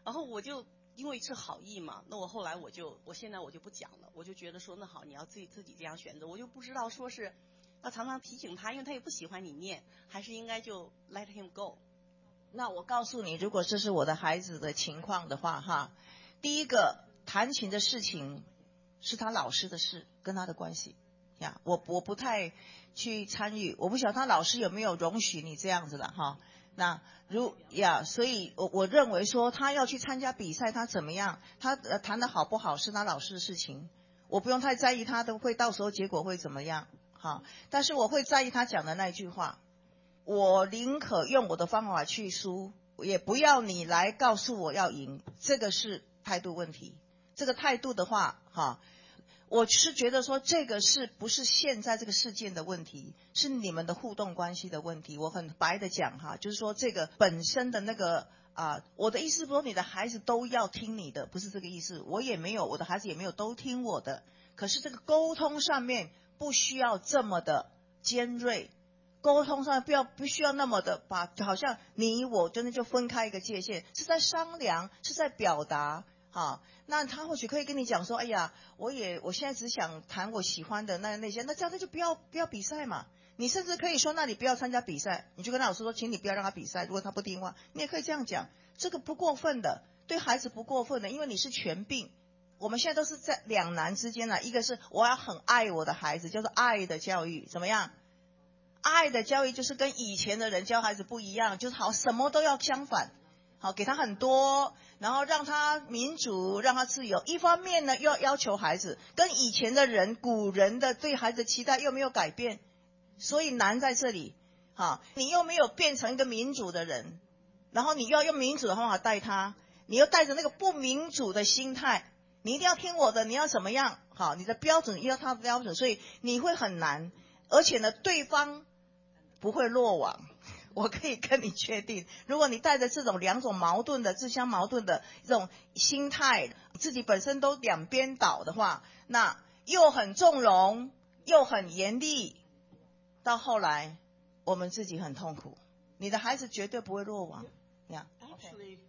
然后我就因为是好意嘛，那我后来我就我现在我就不讲了，我就觉得说那好，你要自己自己这样选择，我就不知道说是要常常提醒他，因为他也不喜欢你念，还是应该就 let him go。 那我告诉你，如果这是我的孩子的情况的话，哈，第一个弹琴的事情是他老师的事，跟他的关系呀，我我不太去参与，我不晓得他老师有没有容许你这样子的哈。那如呀，所以我我认为说他要去参加比赛，他怎么样，他呃弹得好不好是他老师的事情，我不用太在意他的会到时候结果会怎么样哈。但是我会在意他讲的那句话，我宁可用我的方法去输，也不要你来告诉我要赢，这个是态度问题。这个态度的话哈，我是觉得说这个是不是现在这个事件的问题，是你们的互动关系的问题。我很白的讲哈，就是说这个本身的那个啊，我的意思是说你的孩子都要听你的，不是这个意思。我也没有，我的孩子也没有都听我的，可是这个沟通上面不需要这么的尖锐，沟通上不要不需要那么的把好像你我真的就分开一个界限，是在商量，是在表达。好，那他或许可以跟你讲说，哎呀，我也我现在只想谈我喜欢的那那些，那这样他就不要不要比赛嘛。你甚至可以说，那你不要参加比赛，你就跟他老师说，请你不要让他比赛。如果他不听话，你也可以这样讲，这个不过分的，对孩子不过分的，因为你是全并。我们现在都是在两难之间了，一个是我要很爱我的孩子，叫做爱的教育，怎么样？爱的教育就是跟以前的人教孩子不一样，就是好什么都要相反。好，给他很多，然后让他民主，让他自由。一方面呢，又要要求孩子，跟以前的人、古人的对孩子的期待又没有改变，所以难在这里。好，你又没有变成一个民主的人，然后你又要用民主的方法带他，你又带着那个不民主的心态，你一定要听我的，你要怎么样？好，你的标准又要他的标准，所以你会很难，而且呢，对方不会落网。我可以跟你确定，如果你带着这种两种矛盾的自相矛盾的这种心态，自己本身都两边倒的话，那又很纵容又很严厉，到后来我们自己很痛苦，你的孩子绝对不会落网呀。 Actually,